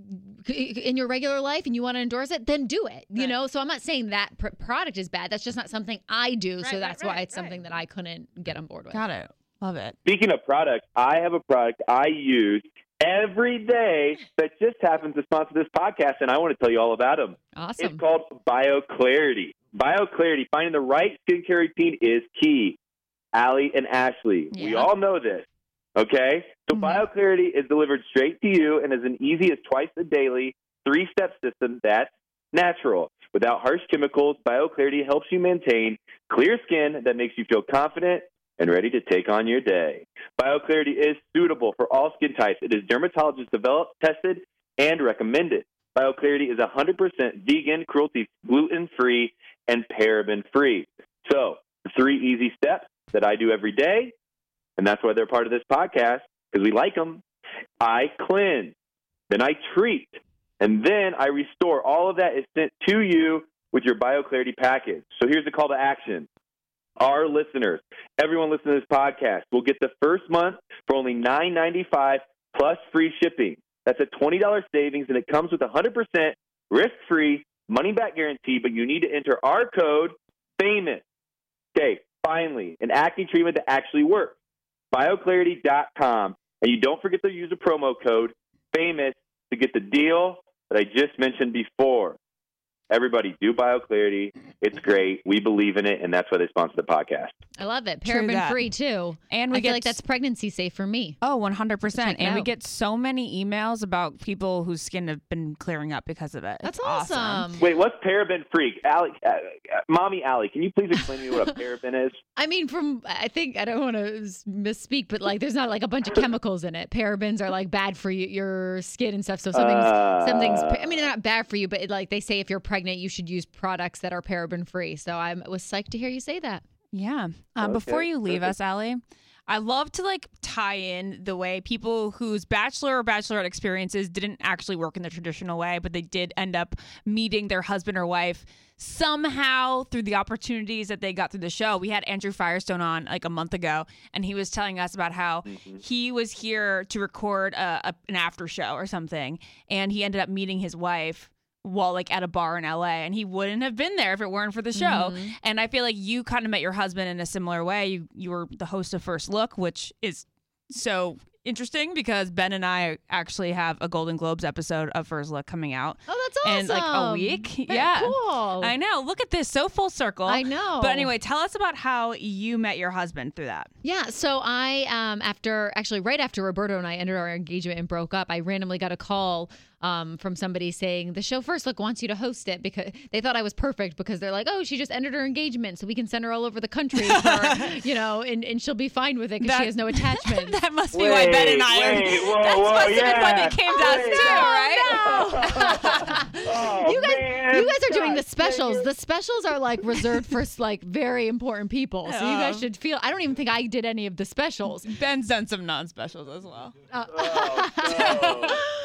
in your regular life and you want to endorse it, then do it. You Right. know, so I'm not saying that pr- product is bad. That's just not something I do. Right, so right, that's why right, it's something right. that I couldn't get on board with. Got it. Love it. Speaking of products, I have a product I use every day that just happens to sponsor this podcast, and I want to tell you all about them. Awesome. It's called BioClarity. BioClarity, finding the right skincare routine is key. Allie and Ashley, we Yeah. all know this, okay? So Mhm. BioClarity is delivered straight to you and is as easy as twice a daily, three-step system that's natural. Without harsh chemicals, BioClarity helps you maintain clear skin that makes you feel confident and ready to take on your day. BioClarity is suitable for all skin types. It is dermatologist developed, tested, and recommended. BioClarity is one hundred percent vegan, cruelty, gluten-free, and paraben-free. So, the three easy steps that I do every day, and that's why they're part of this podcast, because we like them. I cleanse, then I treat, and then I restore. All of that is sent to you with your BioClarity package. So here's the call to action. Our listeners, everyone listening to this podcast, will get the first month for only nine ninety-five plus free shipping. That's a twenty dollars savings, and it comes with a one hundred percent risk-free money-back guarantee, but you need to enter our code, FAMOUS. Okay, finally, an acne treatment that actually works. BioClarity dot com, and you don't forget to use the promo code, FAMOUS, to get the deal that I just mentioned before. Everybody, do BioClarity. It's great. We believe in it, and that's why they sponsor the podcast. I love it. True Paraben that. free too. And we I get feel like that's pregnancy safe for me. Oh, one hundred percent. Check it And we out. get so many emails about people whose skin have been clearing up because of it. That's It's awesome. Wait, what's paraben free? Allie, uh, uh, Mommy Allie, can you please explain to me what a paraben is? I mean, from I think I don't want to misspeak, but like, there's not like a bunch of chemicals in it. Parabens are like bad for you, your skin and stuff. So something's Uh, something's. I mean, they're not bad for you, but it, like they say, if you're pregnant, you should use products that are paraben free. So I was psyched to hear you say that. Yeah. Um, Before Okay, you leave perfect. us, Allie, I love to like tie in the way people whose bachelor or bachelorette experiences didn't actually work in the traditional way, but they did end up meeting their husband or wife somehow through the opportunities that they got through the show. We had Andrew Firestone on like a month ago, and he was telling us about how he was here to record a, a, an after show or something, and he ended up meeting his wife while like at a bar in L A, and he wouldn't have been there if it weren't for the show. Mhm. And I feel like you kind of met your husband in a similar way. You you were the host of First Look, which is so interesting because Ben and I actually have a Golden Globes episode of First Look coming out Oh, that's awesome. in like a week. Very Yeah. cool. I know. Look at this. So full circle. I know. But anyway, tell us about how you met your husband through that. Yeah, so I um after actually right after Roberto and I ended our engagement and broke up, I randomly got a call um from somebody saying the show First Look wants you to host it because they thought I was perfect because they're like, oh, she just ended her engagement, so we can send her all over the country, for, you know, and, and she'll be fine with it because That- she has no attachments. That must be why Ben and I are. Wait, whoa, That's whoa, must have been why yeah. they came to us Wait, too, no, right? Oh, you guys, man. you guys are doing the God specials. dang it. The specials are like reserved for like very important people, so you guys Oh. should feel. I don't even think I did any of the specials. Ben's done some non-specials as well. Uh, Oh, no.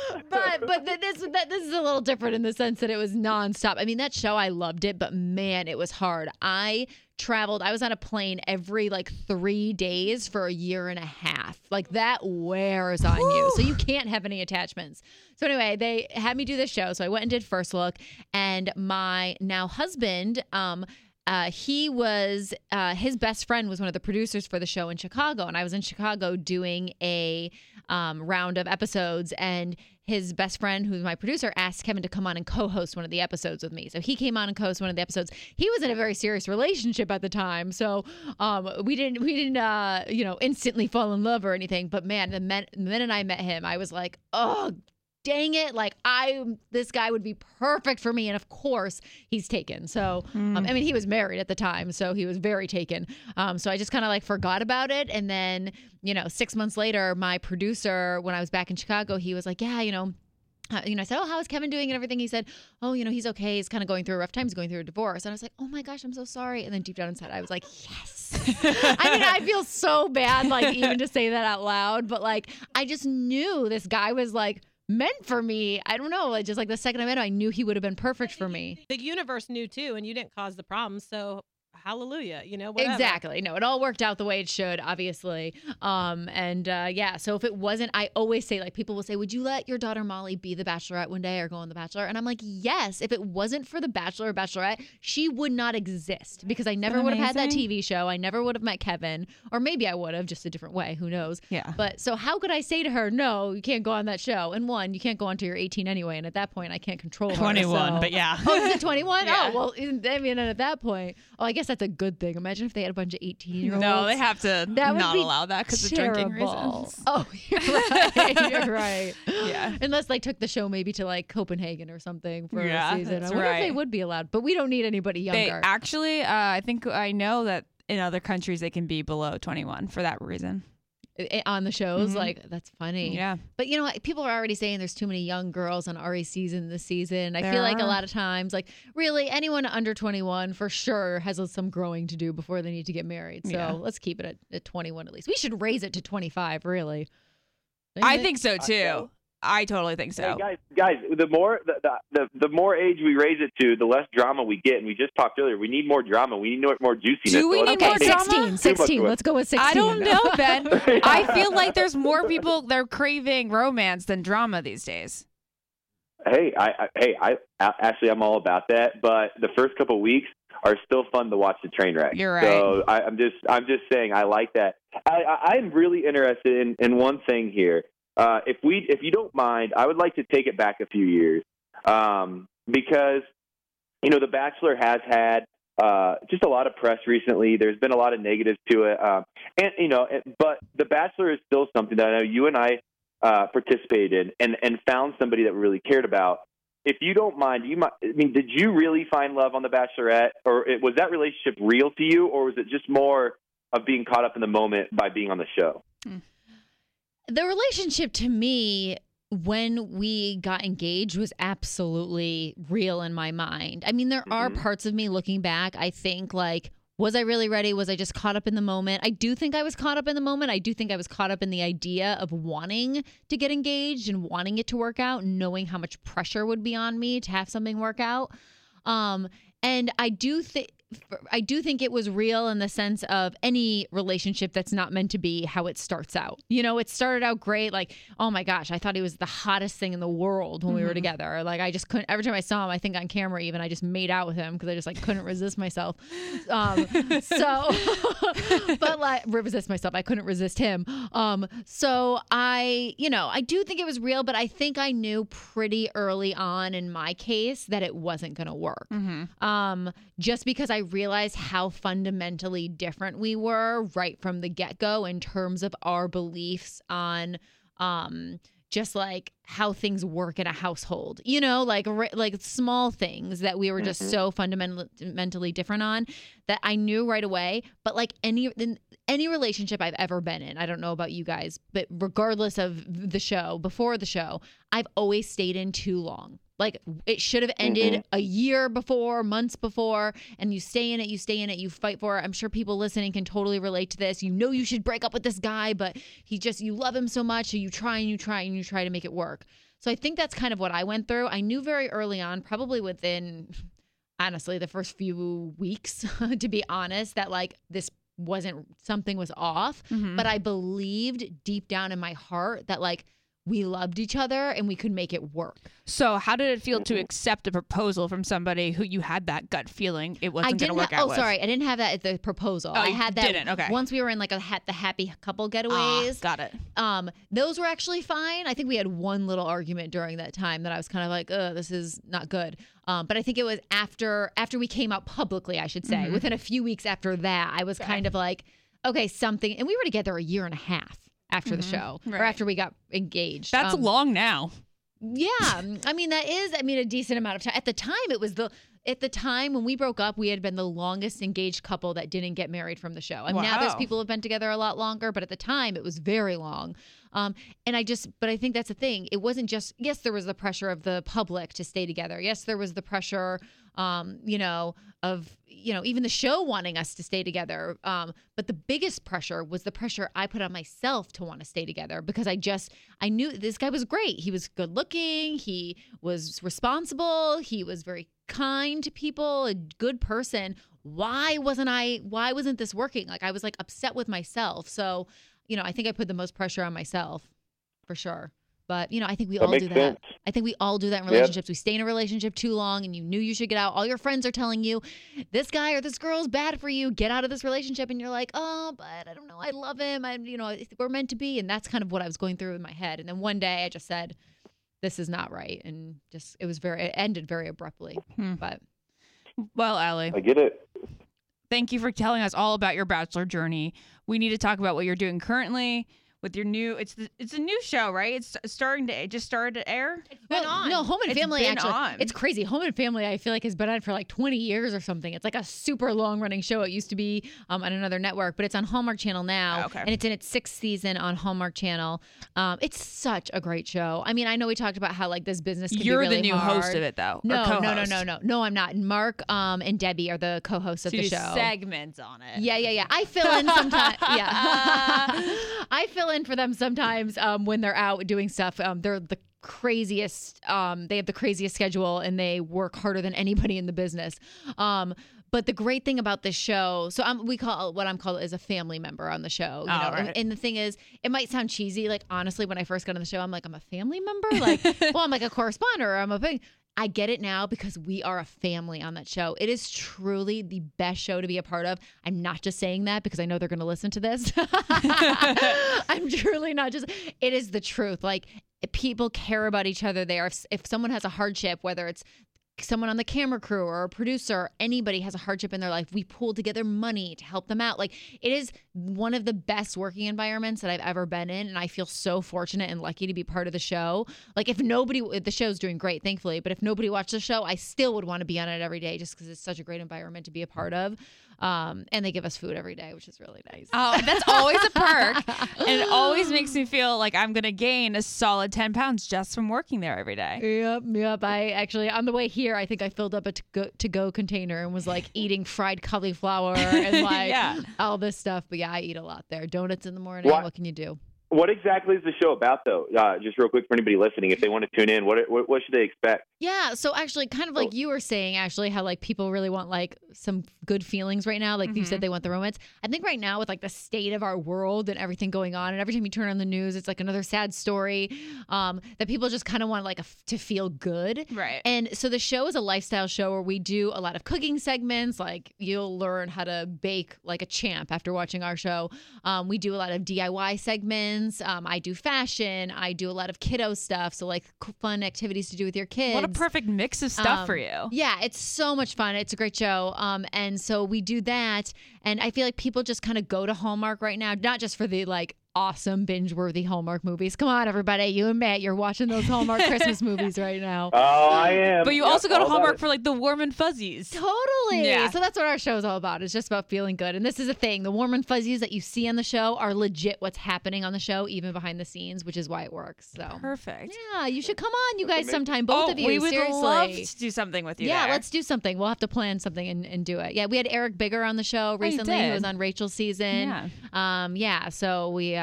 but but th- this that, this is a little different in the sense that it was nonstop. I mean, that show, I loved it, but man, it was hard. I traveled. I was on a plane every like three days for a year and a half. Like that wears on you. So you can't have any attachments. So anyway, they had me do this show. So I went and did First Look, and my now husband, um, Uh, he was, uh, his best friend was one of the producers for the show in Chicago. And I was in Chicago doing a um, round of episodes. And his best friend, who's my producer, asked Kevin to come on and co-host one of the episodes with me. So he came on and co-hosted one of the episodes. He was in a very serious relationship at the time. So um, we didn't, we didn't, uh, you know, instantly fall in love or anything. But man, the, men- the minute I met him, I was like, oh, dang it, like I this guy would be perfect for me. And of course he's taken. So mm. um, I mean, he was married at the time, so he was very taken. Um, so I just kind of like forgot about it. And then, you know, six months later, my producer, when I was back in Chicago, he was like, yeah, you know, Uh, you know, I said, oh, how is Kevin doing and everything? He said, oh, you know, he's okay. He's kind of going through a rough time. He's going through a divorce. And I was like, oh my gosh, I'm so sorry. And then deep down inside, I was like, yes. I mean, I feel so bad, like even to say that out loud. But like, I just knew this guy was like meant for me. I don't know. Like, just like the second I met him, I knew he would have been perfect for me. The universe knew too, and you didn't cause the problem. So hallelujah, you know, whatever. Exactly. No, it all worked out the way it should, obviously. Um, and uh, yeah, so if it wasn't, I always say, like, people will say, would you let your daughter Molly be the Bachelorette one day or go on The Bachelor? And I'm like, yes. If it wasn't for the Bachelor or Bachelorette, she would not exist, because I never would have had that T V show. I never would have met Kevin, or maybe I would have, just a different way. Who knows? Yeah. But so how could I say to her, no, you can't go on that show? And one, you can't go on until you're eighteen anyway. And at that point, I can't control her. twenty-one, so. But yeah. Oh, is it twenty-one? Yeah. Oh, well, I mean, and at that point, oh, I guess that's a good thing. Imagine if they had a bunch of eighteen-year-olds. No, they have to That would not be allow that because of terrible. drinking reasons. Oh, you're right. You're right. Yeah. Unless they took the show maybe to like Copenhagen or something for Yeah, a season. that's I wonder if they right. would be allowed, but we don't need anybody They younger. actually, uh, I think I know that in other countries they can be below twenty-one for that reason. I- on the shows. Mhm. Like, that's funny. Yeah. But you know, people are already saying there's too many young girls on Ari's season this season. I There feel like a are. lot of times, like, really anyone under twenty-one for sure has some growing to do before they need to get married. So Yeah. let's keep it at, at twenty-one at least. We should raise it to twenty-five, really. I think so too. I totally think so. Hey guys, guys, the more the, the the the more age we raise it to, the less drama we get. And we just talked earlier. We need more drama. We need more, more juiciness. Do we So need let's more not Okay, make- drama? sixteen. sixteen. Let's go with sixteen. I don't know, Ben. I feel like there's more people that are craving romance than drama these days. Hey, I, I hey, I actually I'm all about that. But the first couple of weeks are still fun to watch the train wreck. You're right. So I, I'm just I'm just saying I like that. I, I I'm really interested in, in one thing here. Uh, if we if you don't mind, I would like to take it back a few years, um, because you know The Bachelor has had uh, just a lot of press recently. There's been a lot of negatives to it, um, and you know, but The Bachelor is still something that I know you and I uh, participated in, and and found somebody that we really cared about. If you don't mind, you might. I mean, did you really find love on The Bachelorette, or it, was that relationship real to you, or was it just more of being caught up in the moment by being on the show? The relationship to me when we got engaged was absolutely real in my mind. I mean, there are Mhm. parts of me looking back, I think, like, was I really ready? Was I just caught up in the moment? I do think I was caught up in the moment. I do think I was caught up in the idea of wanting to get engaged and wanting it to work out, knowing how much pressure would be on me to have something work out. Um, and I do think I do think it was real in the sense of any relationship that's not meant to be how it starts out. You know, it started out great. Like, oh my gosh, I thought he was the hottest thing in the world when mm-hmm. we were together. Like, I just couldn't, every time I saw him, I think on camera even, I just made out with him because I just like couldn't resist myself. Um, so, but like resist myself. I couldn't resist him. Um, so I, you know, I do think it was real, but I think I knew pretty early on in my case that it wasn't going to work. Mm-hmm. Um, just because I realized how fundamentally different we were right from the get-go in terms of our beliefs on um, just like how things work in a household, you know, like like small things that we were just mm-hmm. so fundamentally different on that I knew right away. But like any any relationship I've ever been in, I don't know about you guys, but regardless of the show, before the show, I've always stayed in too long. Like it should have ended mm-hmm. a year before, months before, and you stay in it, you stay in it, you fight for it. I'm sure people listening can totally relate to this. You know you should break up with this guy, but he just, you love him so much, so you try and you try and you try to make it work. So I think that's kind of what I went through. I knew very early on, probably within, honestly, the first few weeks, to be honest, that like this wasn't, something was off. Mhm. But I believed deep down in my heart that like we loved each other and we could make it work. So how did it feel to accept a proposal from somebody who you had that gut feeling it I wasn't going to didn't. work Ha- out oh, with? sorry, I didn't have that at the proposal. Oh, I you had that didn't? Okay. once we were in like a ha- the happy couple Ah, getaways. got it. Um, those were actually fine. I think we had one little argument during that time that I was kind of like, "Ugh, this is not good." Um, but I think it was after after we came out publicly, I should say, Mhm. within a few weeks after that, I was Okay. kind of like, "Okay, something." And we were together a year and a half after the Mhm. show, or Right. after we got engaged. That's Um, long now. Yeah, I mean that is, I mean, a decent amount of time. At the time, it was the at the time when we broke up, we had been the longest engaged couple that didn't get married from the show. I mean, now there's Wow. people who've been together a lot longer, but at the time, it was very long. Um, and I just, but I think that's the thing. It wasn't just, yes, there was the pressure of the public to stay together. Yes, there was the pressure, um, you know, of, you know, even the show wanting us to stay together. Um, but the biggest pressure was the pressure I put on myself to want to stay together because I just, I knew this guy was great. He was good looking. He was responsible. He was very kind to people, a good person. Why wasn't I, why wasn't this working? Like I was like upset with myself. So, you know, I think I put the most pressure on myself for sure. But, you know, I think we That all makes do that. sense. I think we all do that in Yep. relationships. We stay in a relationship too long and you knew you should get out. All your friends are telling you this guy or this girl is bad for you. Get out of this relationship. And you're like, oh, but I don't know. I love him. I'm, you know, we're meant to be. And that's kind of what I was going through in my head. And then one day I just said, this is not right. And just, it was very, it ended very abruptly. Hmm. But Well, Allie, I get it. thank you for telling us all about your bachelor journey. We need to talk about what you're doing currently with your new. It's the, it's a new show, right? It's starting to it just started to air. It's been Well, on. No, Home and It's Family been actually. on. It's crazy. Home and Family, I feel like, has been on for like twenty years or something. It's like a super long running show. It used to be um, on another network, but it's on Hallmark Channel now. Oh, okay. And it's in its sixth season on Hallmark Channel. Um, it's such a great show. I mean, I know we talked about how like this business can You're be really the new hard. host of it, though. or No, no, no, co-host. no, no. No, I'm not. Mark um, and Debbie are the co-hosts of So the you do show. segments on it. Yeah, yeah, yeah. I fill in sometimes. Yeah, I fill in for them sometimes um, when they're out doing stuff. Um, they're the craziest. Um, they have the craziest schedule, and they work harder than anybody in the business. Um, but the great thing about this show, so I'm, we call what I'm called is a family member on the show. You Oh, know, right. and, and the thing is, it might sound cheesy. Like honestly, when I first got on the show, I'm like, I'm a family member. Like, well, I'm like a correspondent. Or I'm a thing. I get it now because we are a family on that show. It is truly the best show to be a part of. I'm not just saying that because I know they're going to listen to this. I'm truly not just, it is the truth. Like people care about each other there. If, if someone has a hardship, whether it's someone on the camera crew or a producer, anybody has a hardship in their life, we pull together money to help them out. Like it is one of the best working environments that I've ever been in. And I feel so fortunate and lucky to be part of the show. Like if nobody, the show's doing great, thankfully, but if nobody watched the show, I still would want to be on it every day just because it's such a great environment to be a part of. Um, and they give us food every day, which is really nice. Oh, that's always a perk. And it always makes me feel like I'm going to gain a solid ten pounds just from working there every day. Yep, yep. I actually, on the way here, I think I filled up a to-go, to-go container and was like eating fried cauliflower and like Yeah. all this stuff. But yeah, I eat a lot there. Donuts in the morning. What- What can you do? What exactly is the show about, though? Uh, just real quick for anybody listening, if they want to tune in, what what, what should they expect? Yeah, so actually, kind of like you were saying, Ashley, how like people really want like some good feelings right now. Like you said, they want the romance. I think right now with like the state of our world and everything going on, and every time you turn on the news, it's like another sad story um, that people just kind of want like a f- to feel good. Right. And so the show is a lifestyle show where we do a lot of cooking segments. Like you'll learn how to bake like a champ after watching our show. Um, we do a lot of D I Y segments. Um, I do fashion. I do a lot of kiddo stuff. So like c- fun activities to do with your kids. What a perfect mix of stuff Um, for you. Yeah, it's so much fun. It's a great show. Um, and so we do that. And I feel like people just kind of go to Hallmark right now, not just for the like awesome binge-worthy Hallmark movies. Come on, everybody. You and Matt, you're watching those Hallmark Christmas movies right now. Oh, I am. But you Yep, also go to all about Hallmark it. for like the warm and fuzzies. Totally. Yeah. So that's what our show is all about. It's just about feeling good. And this is the thing. The warm and fuzzies that you see on the show are legit what's happening on the show, even behind the scenes, which is why it works. So Perfect. yeah, you should come on, you guys, amazing. sometime. Both oh, of you. we would Seriously. love to do something with you Yeah, there. let's do something. We'll have to plan something and, and do it. Yeah, we had Eric Bigger on the show Oh, you recently. He did? was on Rachel's season. Yeah. Um, yeah. So we, uh,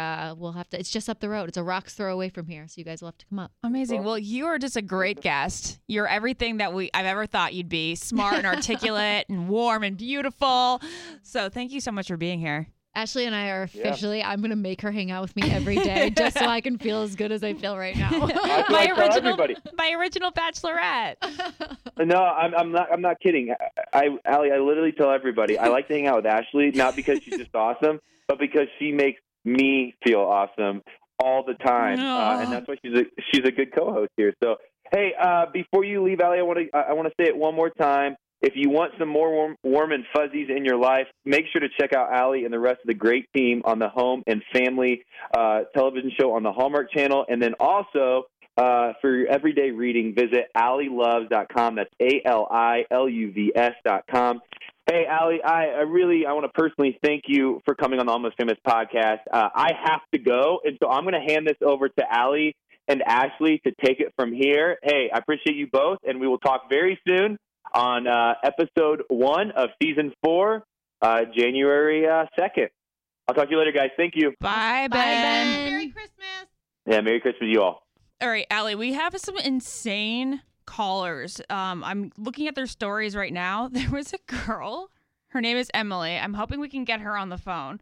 uh, we'll have to. It's just up the road. It's a rock's throw away from here, so you guys will have to come up. Amazing. Well, you are just a great guest. You're everything that we I've ever thought you'd be. Smart and articulate and warm and beautiful. So thank you so much for being here. Ashley and I are officially, yeah. I'm going to make her hang out with me every day just so I can feel as good as I feel right now. I my, like original, everybody. my original bachelorette. No, I'm, I'm not. I'm not kidding. I, Allie, I literally tell everybody I like to hang out with Ashley, not because she's just awesome, but because she makes me feel awesome all the time, uh, and that's why she's a she's a good co-host here. So, hey, uh, before you leave, Allie, I want to I want to say it one more time. If you want some more warm, warm and fuzzies in your life, make sure to check out Allie and the rest of the great team on the Home and Family uh, television show on the Hallmark Channel. And then also, uh, for your everyday reading, visit Allie Loves dot com. That's A L I L U V S dot com. Hey, Allie, I, I really I want to personally thank you for coming on the Almost Famous podcast. Uh, I have to go, and so I'm going to hand this over to Allie and Ashley to take it from here. Hey, I appreciate you both, and we will talk very soon on uh, episode one of season four, uh, January uh, second. I'll talk to you later, guys. Thank you. Bye, Ben. Bye, Ben. Merry Christmas. Yeah, Merry Christmas to you all. All right, Allie, we have some insane callers. Um, I'm looking at their stories right now. There was a girl. Her name is Emily. I'm hoping we can get her on the phone.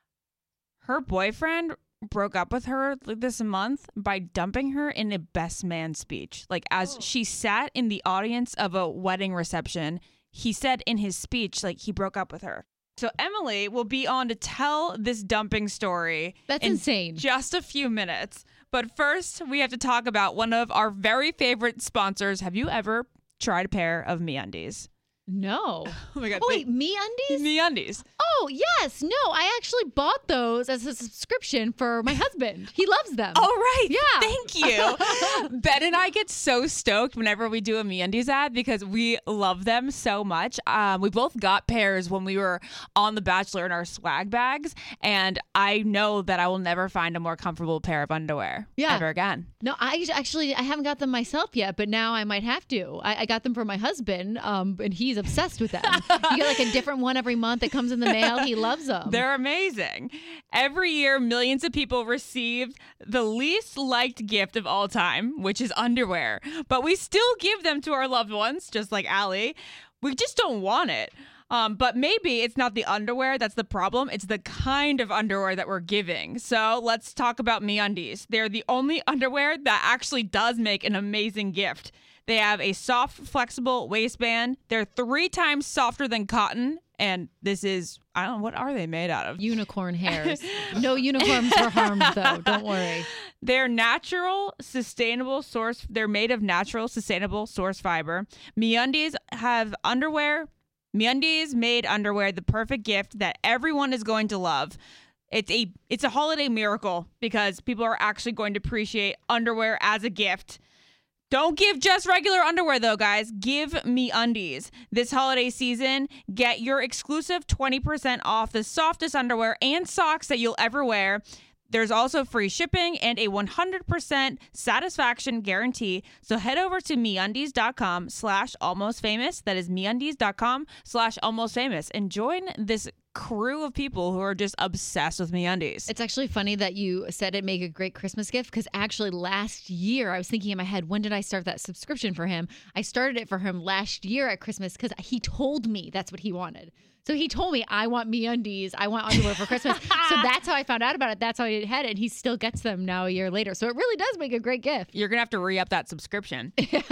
Her boyfriend broke up with her this month by dumping her in a best man speech. Like, as oh. she sat in the audience of a wedding reception, he said in his speech, like, he broke up with her. So Emily will be on to tell this dumping story. That's in insane. Just a few minutes. But first, we have to talk about one of our very favorite sponsors. Have you ever tried a pair of MeUndies? No. Oh my God. Oh, wait, MeUndies? MeUndies. Oh, yes. No, I actually bought those as a subscription for my husband. He loves them. Oh, right. Yeah. Thank you. Ben and I get so stoked whenever we do a MeUndies ad because we love them so much. Um, we both got pairs when we were on The Bachelor in our swag bags, and I know that I will never find a more comfortable pair of underwear Yeah. ever again. No, I actually, I haven't got them myself yet, but now I might have to. I, I got them for my husband, um, and he's obsessed with them. You get like a different one every month that comes in the mail. He loves them. They're amazing. Every year, millions of people receive the least liked gift of all time, which is underwear. But we still give them to our loved ones, just like Allie. We just don't want it. Um, but maybe it's not the underwear that's the problem. It's the kind of underwear that we're giving. So let's talk about MeUndies. They're the only underwear that actually does make an amazing gift. They have a soft, flexible waistband. They're three times softer than cotton. And this is, I don't know, what are they made out of? Unicorn hairs. No unicorns were harmed, though. Don't worry. They're natural, sustainable source. They're made of natural, sustainable source fiber. MeUndies have underwear. MeUndies made underwear the perfect gift that everyone is going to love. It's a it's a holiday miracle because people are actually going to appreciate underwear as a gift. Don't give just regular underwear, though, guys. Give MeUndies. This holiday season, get your exclusive twenty percent off the softest underwear and socks that you'll ever wear. There's also free shipping and a one hundred percent satisfaction guarantee. So head over to MeUndies.com slash almost famous. That is MeUndies.com slash almost famous. And join this crew of people who are just obsessed with MeUndies. It's actually funny that you said it'd make a great Christmas gift because actually last year I was thinking in my head, when did I start that subscription for him? I started it for him last year at Christmas because he told me that's what he wanted. So he told me, I want MeUndies, I want underwear for Christmas. So that's how I found out about it. That's how I had it. And he still gets them now a year later. So it really does make a great gift. You're going to have to re-up that subscription.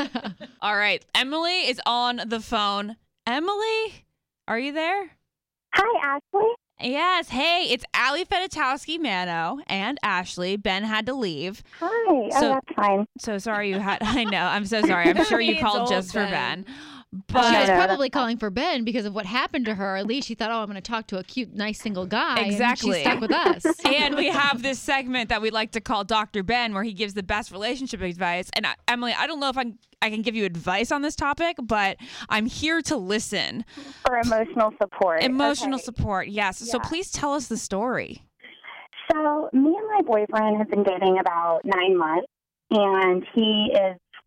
All right. Emily is on the phone. Emily, are you there? Hi, Ashley. Yes. Hey, it's Allie Fedotowsky Mano and Ashley. Ben had to leave. Hi. So, oh, that's fine. So sorry you had. I know. I'm so sorry. I'm sure you called just for Ben. But she was no, no, probably calling for Ben because of what happened to her. At least she thought, oh, I'm going to talk to a cute, nice single guy. Exactly. And she's stuck with us. And we have this segment that we like to call Doctor Ben, where he gives the best relationship advice. And I, Emily, I don't know if I can, I can give you advice on this topic, but I'm here to listen. For emotional support. Emotional okay. support, yes. Yeah. So please tell us the story. So me and my boyfriend have been dating about nine months, and he is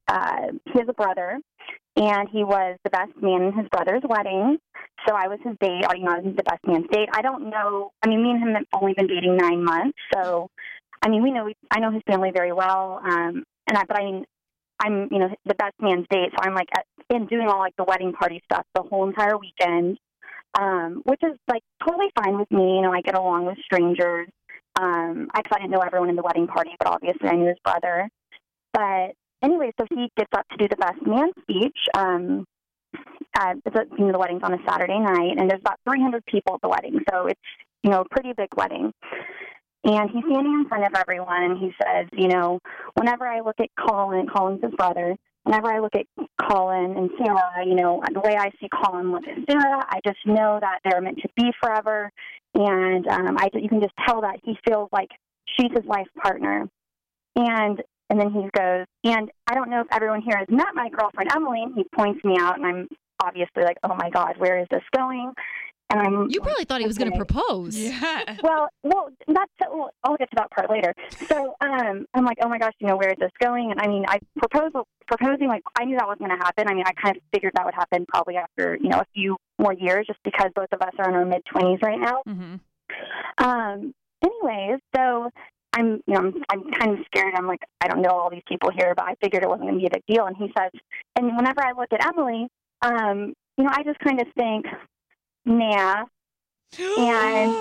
uh, he has a brother, and he was the best man in his brother's wedding. So I was his date. You know, I was the best man's date. I don't know. I mean, me and him have only been dating nine months. So, I mean, we know. I know his family very well. Um, and I, but I mean, I'm you know the best man's date. So I'm like at, in doing all like the wedding party stuff the whole entire weekend, um, which is like totally fine with me. You know, I get along with strangers. Um, I, I didn't know everyone in the wedding party, but obviously I knew his brother. But anyway, so he gets up to do the best man speech. Um, uh, it's a, you know, the wedding's on a Saturday night, and there's about three hundred people at the wedding, so it's, you know, a pretty big wedding. And he's standing in front of everyone, and he says, you know, whenever I look at Colin, Colin's his brother, whenever I look at Colin and Sarah, you know, the way I see Colin look at Sarah, I just know that they're meant to be forever. And um, I, you can just tell that he feels like she's his life partner. And and then he goes, and I don't know if everyone here has met my girlfriend, Emily. And he points me out, and I'm obviously like, oh, my God, where is this going? And I'm You probably thought he was going to propose. Yeah. Well, well, that's well, I'll get to that part later. So um, I'm like, oh my gosh, you know, where is this going? And I mean, I proposed proposing like I knew that was going to happen. I mean, I kind of figured that would happen probably after you know a few more years, just because both of us are in our mid twenties right now. Mm-hmm. Um. Anyways, so I'm you know I'm, I'm kind of scared. I'm like, I don't know all these people here, but I figured it wasn't going to be a big deal. And he says, and whenever I look at Emily, um, you know, I just kind of think, nah. And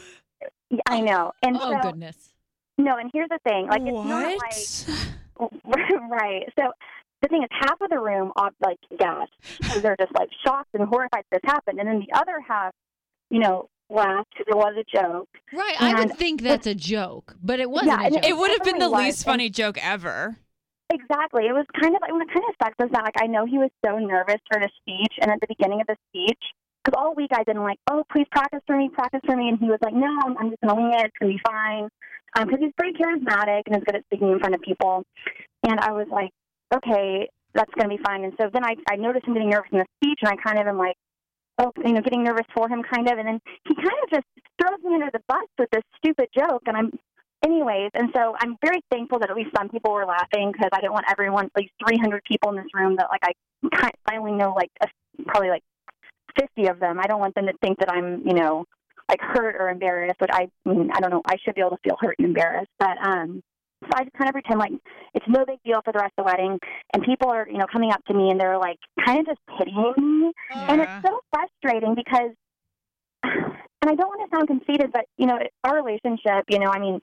I know. And Oh, so, goodness. no, and here's the thing. Like, it's what? not like, right. So the thing is, half of the room, ob- like, gasped. So they're just, like, shocked and horrified this happened. And then the other half, you know, laughed because it was a joke. Right. I would And- think that's a joke, but it wasn't Yeah, a and joke. It would have been the definitely least was. funny joke ever. Exactly. It was kind of like, what kind of sucks was that, like, I know he was so nervous for the speech. And at the beginning of the speech, because all week I've been like, oh, please practice for me, practice for me. And he was like, no, I'm, I'm just going to wing it. It's going to be fine. Because um, he's pretty charismatic and is good at speaking in front of people. And I was like, okay, that's going to be fine. And so then I, I noticed him getting nervous in the speech, and I kind of am like, oh, you know, getting nervous for him kind of. And then he kind of just throws me under the bus with this stupid joke. And I'm, anyways, and so I'm very thankful that at least some people were laughing, because I didn't want everyone, at least three hundred people in this room that, like, I, kind I only know, like, a, probably, like, fifty of them. I don't want them to think that I'm, you know, like hurt or embarrassed, but I, I mean, I don't know. I should be able to feel hurt and embarrassed. But um, so I just kind of pretend like it's no big deal for the rest of the wedding. And people are, you know, coming up to me and they're like kind of just pitying me. Yeah. And it's so frustrating because, and I don't want to sound conceited, but, you know, our relationship, you know, I mean,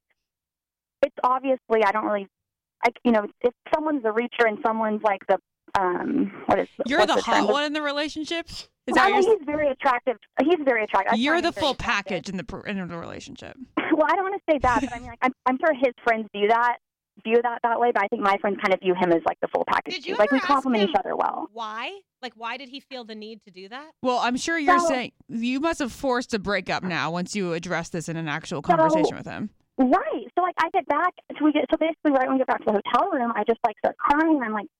it's obviously, I don't really, I, you know, if someone's the reacher and someone's like the, um, what is You're what's the term? hot one in the relationship? Is I that mean, your... he's very attractive. He's very attractive. I You're find the him very full attractive. package in the pr- in the relationship. Well, I don't want to say that, but I mean, like, I'm, I'm sure his friends view that view that that way. But I think my friends kind of view him as like the full package. Did you too. Like we ever ask complement him each other well. Why? Like, why did he feel the need to do that? Well, I'm sure you're So- saying you must have forced a breakup now once you address this in an actual conversation So- with him. Right. So like I get back. So we get. So basically, right when we get back to the hotel room, I just like start crying. I'm like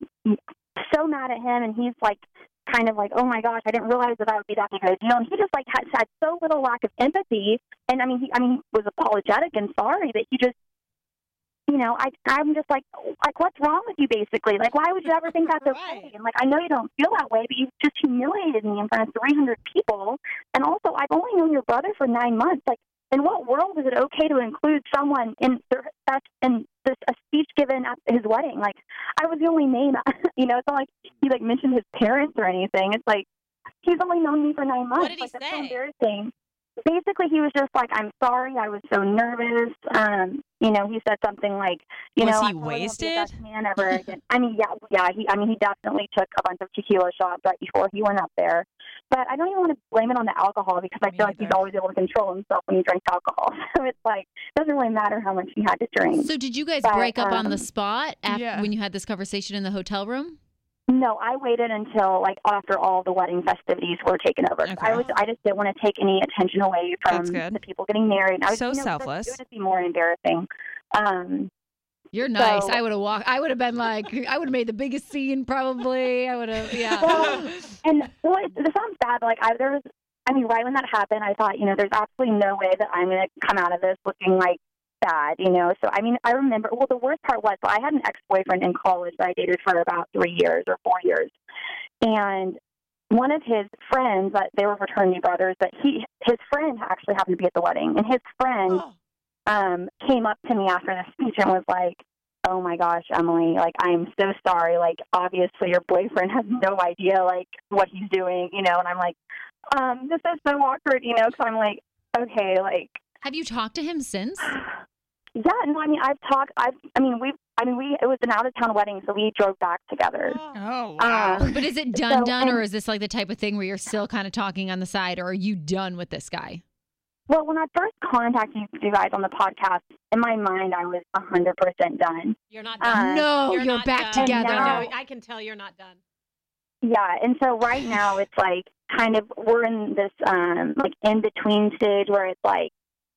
so mad at him, and he's like kind of like, oh my gosh, I didn't realize that that would be that big of a deal. And he just like had, had so little lack of empathy. And I mean, he, I mean, he was apologetic and sorry that he just, you know, I, I'm just like, like, what's wrong with you, basically? Like, why would you ever think that's okay? Right. And like, I know you don't feel that way, but you just humiliated me in front of three hundred people. And also, I've only known your brother for nine months. Like, in what world is it okay to include someone in their, that's in this a speech given at his wedding? Like, I was the only name, you know. It's not like he like mentioned his parents or anything. It's like he's only known me for nine months. What did he like, that's so say? embarrassing. Basically, he was just like, "I'm sorry, I was so nervous." Um, you know, he said something like, "You Was know, he I probably won't be a wasted? best man ever again." I mean, yeah, yeah. He, I mean, he definitely took a bunch of tequila shots right before he went up there. But I don't even want to blame it on the alcohol because I Me feel like he's neither. always able to control himself when he drinks alcohol. So it's like it doesn't really matter how much he had to drink. So did you guys But, break up on the um, spot after Yeah. when you had this conversation in the hotel room? No, I waited until like after all the wedding festivities were taken over. Okay. I was I just didn't want to take any attention away from That's good. the people getting married. I was, So you know, selfless. It would just be more embarrassing. Um, You're nice. So- I would have walked. I would have been like, I would have made the biggest scene probably. I would have, yeah. well, and well, it, this sounds bad, but like I there was, I mean, right when that happened, I thought, you know, there's absolutely no way that I'm going to come out of this looking like bad, you know. So I mean, I remember. Well, the worst part was, so I had an ex-boyfriend in college that I dated for about three years or four years, and one of his friends, that they were fraternity brothers, that he his friend actually happened to be at the wedding, and his friend Oh. um, came up to me after the speech and was like, "Oh my gosh, Emily, like I'm so sorry. Like obviously your boyfriend has no idea like what he's doing, you know." And I'm like, um, "This is so awkward, you know," because I'm like, "Okay, like." Have you talked to him since? Yeah, no, I mean, I've talked. I've, I mean, we, I mean, we. It was an out of town wedding, so we drove back together. Oh, wow. Um, But is it done, So, done, and- or is this like the type of thing where you're still kind of talking on the side, or are you done with this guy? Well, when I first contacted you guys on the podcast, in my mind, I was one hundred percent done. You're not Uh, done. no, you're, not back done. together. now- No, I can tell you're not done. Yeah, and so right now it's like kind of we're in this um like in between stage where it's like,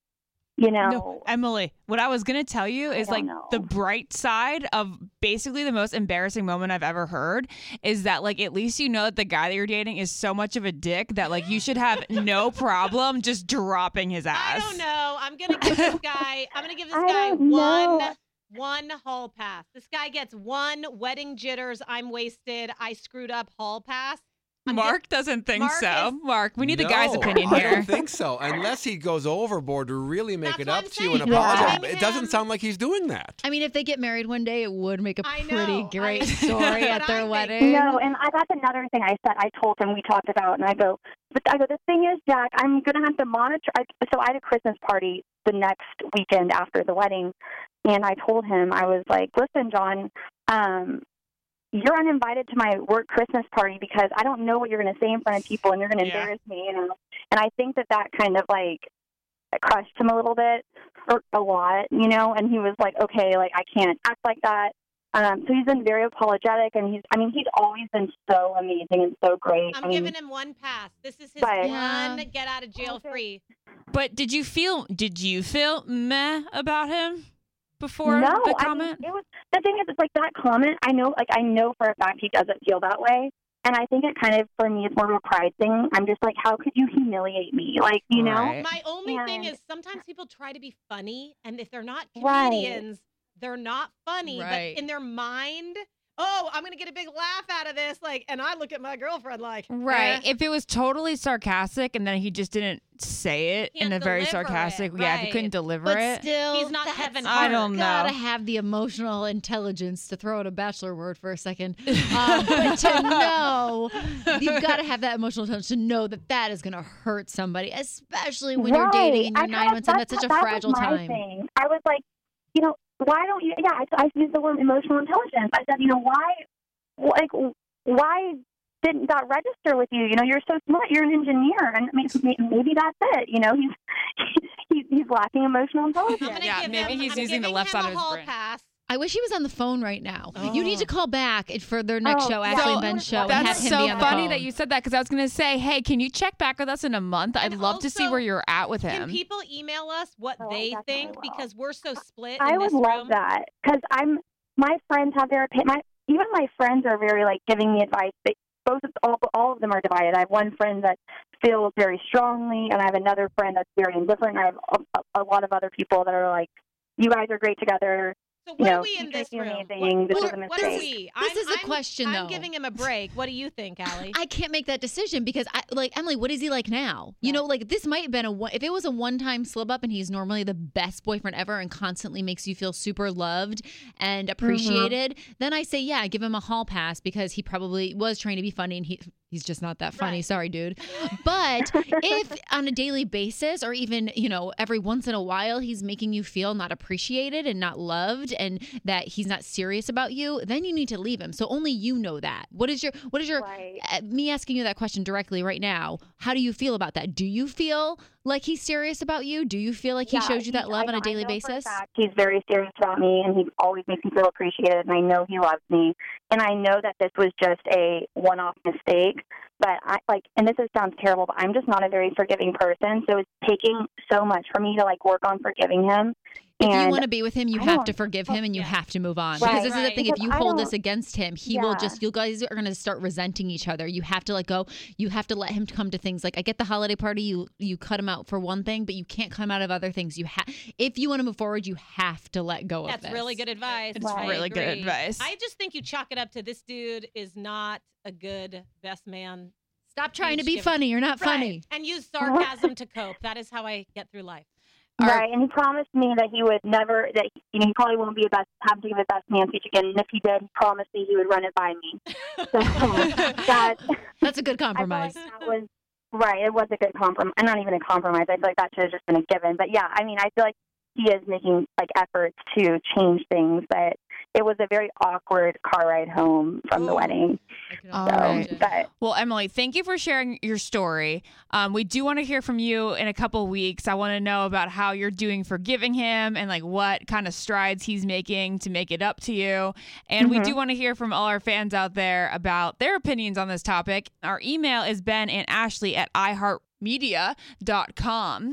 you know, No, Emily, what I was going to tell you is don't like know. the bright side of basically the most embarrassing moment I've ever heard is that like at least you know that the guy that you're dating is so much of a dick that like you should have no problem just dropping his ass. I don't know. I'm gonna give this guy. I'm gonna give this I guy don't one know. one hall pass. This guy gets one wedding jitters. I'm wasted. I screwed up hall pass. I'm Mark doesn't think Mark so. is- Mark, we need the guy's No, opinion I here. don't think so. Unless he goes overboard to really make That's it what up I'm to you and saying. apologize. Yeah. It doesn't sound like he's doing that. I mean, if they get married one day, it would make a I pretty know. great I- story That's at what their I think. wedding. no, and I, that's another thing I said. I told him we talked about, and I go, but I go. The thing is, Jack, I'm gonna have to monitor. I, so I had a Christmas party the next weekend after the wedding, and I told him I was like, listen, John, um, you're uninvited to my work Christmas party because I don't know what you're going to say in front of people, and you're going to Yeah. embarrass me, you know. And I think that that kind of like crushed him a little bit, or a lot, you know. And he was like, okay, like I can't act like that. Um, so he's been very apologetic, and he's, I mean, he's always been so amazing and so great. I'm I mean, giving him one pass. This is his But- Yeah. one get out of jail Okay. free. But did you feel did you feel meh about him before no, the I comment? mean, it was, the thing is, it's like that comment, I know, like, I know for a fact he doesn't feel that way. And I think it kind of, for me, it's more of a pride thing. I'm just like, how could you humiliate me? Like, you know? Right. My only thing And- is sometimes people try to be funny, and if they're not Right. comedians, they're not funny. Right. But in their mind, oh, I'm gonna get a big laugh out of this. Like, and I look at my girlfriend like, Right. eh. If it was totally sarcastic and then he just didn't say it in Can't a very deliver sarcastic, it, yeah, if he right. couldn't deliver But it. still, He's not that's Kevin I don't gotta know. have the emotional intelligence to throw out a bachelor word for a second. Um, but to know, you've got to have that emotional intelligence to know that that is going to hurt somebody, especially when you're dating and you're I nine kinda- months in. That's such a that was fragile my time. Thing. I was like, you know, why don't you? Yeah, I, I used the word emotional intelligence. I said, you know, why, like, why didn't that register with you? You know, you're so smart. You're an engineer, and I mean, may- maybe that's it. You know, he's he's, he's lacking emotional I'm intelligence. gonna Yeah, give maybe him, he's I'm using the giving left him side a of his hall brain. pass. I wish he was on the phone right now. You need to call back for their next Oh, show, yeah. Ashley So, and Ben's show, and That's have him so be on the funny phone. that you said that because I was going to say, hey, can you check back with us in a month? I'd And love to see also, where you're at with Can him. people email us what Oh, I they definitely think will. because we're so split I in would this love room? that because I'm my friends have their opinion. My even my friends are very like giving me advice. They, both of, all all of them are divided. I have one friend that feels very strongly, and I have another friend that's very indifferent. I have a, a lot of other people that are like, "You guys are great together." So You what know, are we in you this think you're room? amazing. This what, is a what are mistake. we? This I'm, is the I'm- question, I'm though. giving him a break. What do you think, Allie? I can't make that decision because I like Emily, what is he like now? You know, like this might have been a one if it was a one-time slip up and he's normally the best boyfriend ever and constantly makes you feel super loved and appreciated, then I say yeah, give him a hall pass because he probably was trying to be funny and he he's just not that funny. Right. Sorry, dude. But if on a daily basis or even, you know, every once in a while he's making you feel not appreciated and not loved and that he's not serious about you, then you need to leave him. So only you know that. What is your what is your Right. uh, me asking you that question directly right now, how do you feel about that? Do you feel like he's serious about you? Do you feel like he Yeah, shows you that he- love I on a know- I daily know for a basis? fact He's very serious about me, and he always makes me feel appreciated, and I know he loves me. And I know that this was just a one-off mistake, but I like, and this is, sounds terrible, but I'm just not a very forgiving person, so it's taking so much for me to like work on forgiving him. If you And want to be with him, you I have don't- to forgive him and you Yeah. have to move on. Right. Because this is the Right. thing, if Because you I hold this don't- against him, he will Yeah. just, you guys are going to start resenting each other. You have to let go. You have to let him come to things like, I get the holiday party, you you cut him out for one thing, but you can't cut him out of other things. You have, if you want to move forward, you have to let go of That's this. really good advice. It's I really good agree. advice. I just think you chalk it up to this dude is not a good best man. Stop trying to be Give it- funny. You're not Right. funny. And use sarcasm to cope. That is how I get through life. All right. Right, and he promised me that he would never, that you know, he probably won't be a best, have to give a best man speech again. And if he did, he promised me he would run it by me. So that, That's a good I feel compromise. like that was right. It was a good compromise, and not even a compromise. I feel like that should have just been a given. But yeah, I mean, I feel like he is making like efforts to change things, but it was a very awkward car ride home from the Ooh. wedding. All So, right. but Well, Emily, thank you for sharing your story. Um, we do want to hear from you in a couple weeks. I want to know about how you're doing forgiving him and like what kind of strides he's making to make it up to you. And we do want to hear from all our fans out there about their opinions on this topic. Our email is Ben and Ashley at i heart media dot com.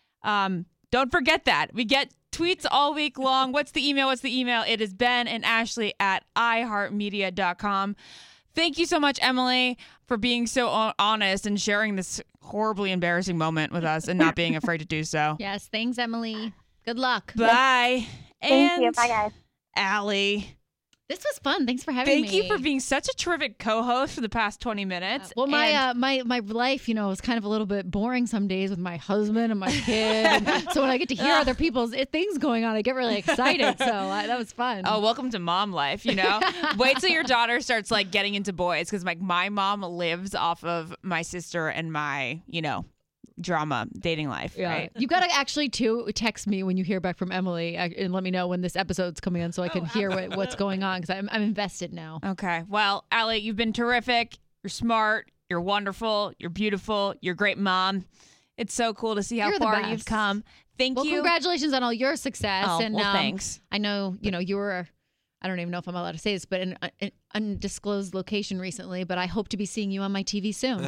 Um, don't forget that. We get tweets all week long. What's the email? What's the email? It is Ben and Ashley at i heart media dot com. Thank you so much, Emily, for being so ho- honest and sharing this horribly embarrassing moment with us and not being afraid to do so. Yes. Thanks, Emily. Good luck. Bye. thank and you. Bye, guys. Allie, This was fun. Thanks for having thank me. you for being such a terrific co-host for the past twenty minutes. Well, my And- uh, my my life, you know, is kind of a little bit boring some days with my husband and my kid. And so when I get to hear other people's it, things going on, I get really excited. So uh, that was fun. Oh, welcome to mom life, you know? Wait till your daughter starts like getting into boys because like my mom lives off of my sister and my, you know, drama dating life, yeah. right? You got to actually too text me when you hear back from Emily uh, and let me know when this episode's coming on so I can hear what, what's going on because I'm I'm invested now. Okay. Well, Allie, you've been terrific. You're smart. You're wonderful. You're beautiful. You're a great mom. It's so cool to see how You're the far best. you've come. Thank Well, you. congratulations on all your success. Oh, and well, um, thanks. I know, you know, you were, I don't even know if I'm allowed to say this, but in an undisclosed location recently, but I hope to be seeing you on my T V soon.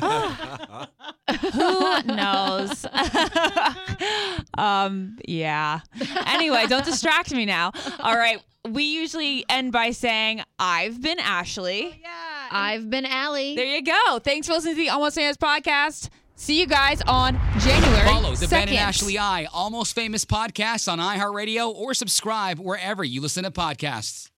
Who knows? um, yeah. Anyway, don't distract me now. All right. We usually end by saying, I've been Ashley. Yeah. I've been Allie. There you go. Thanks for listening to the Almost Famous podcast. See you guys on January Follow the Ben second. and Ashley I Almost Famous podcast on iHeartRadio or subscribe wherever you listen to podcasts.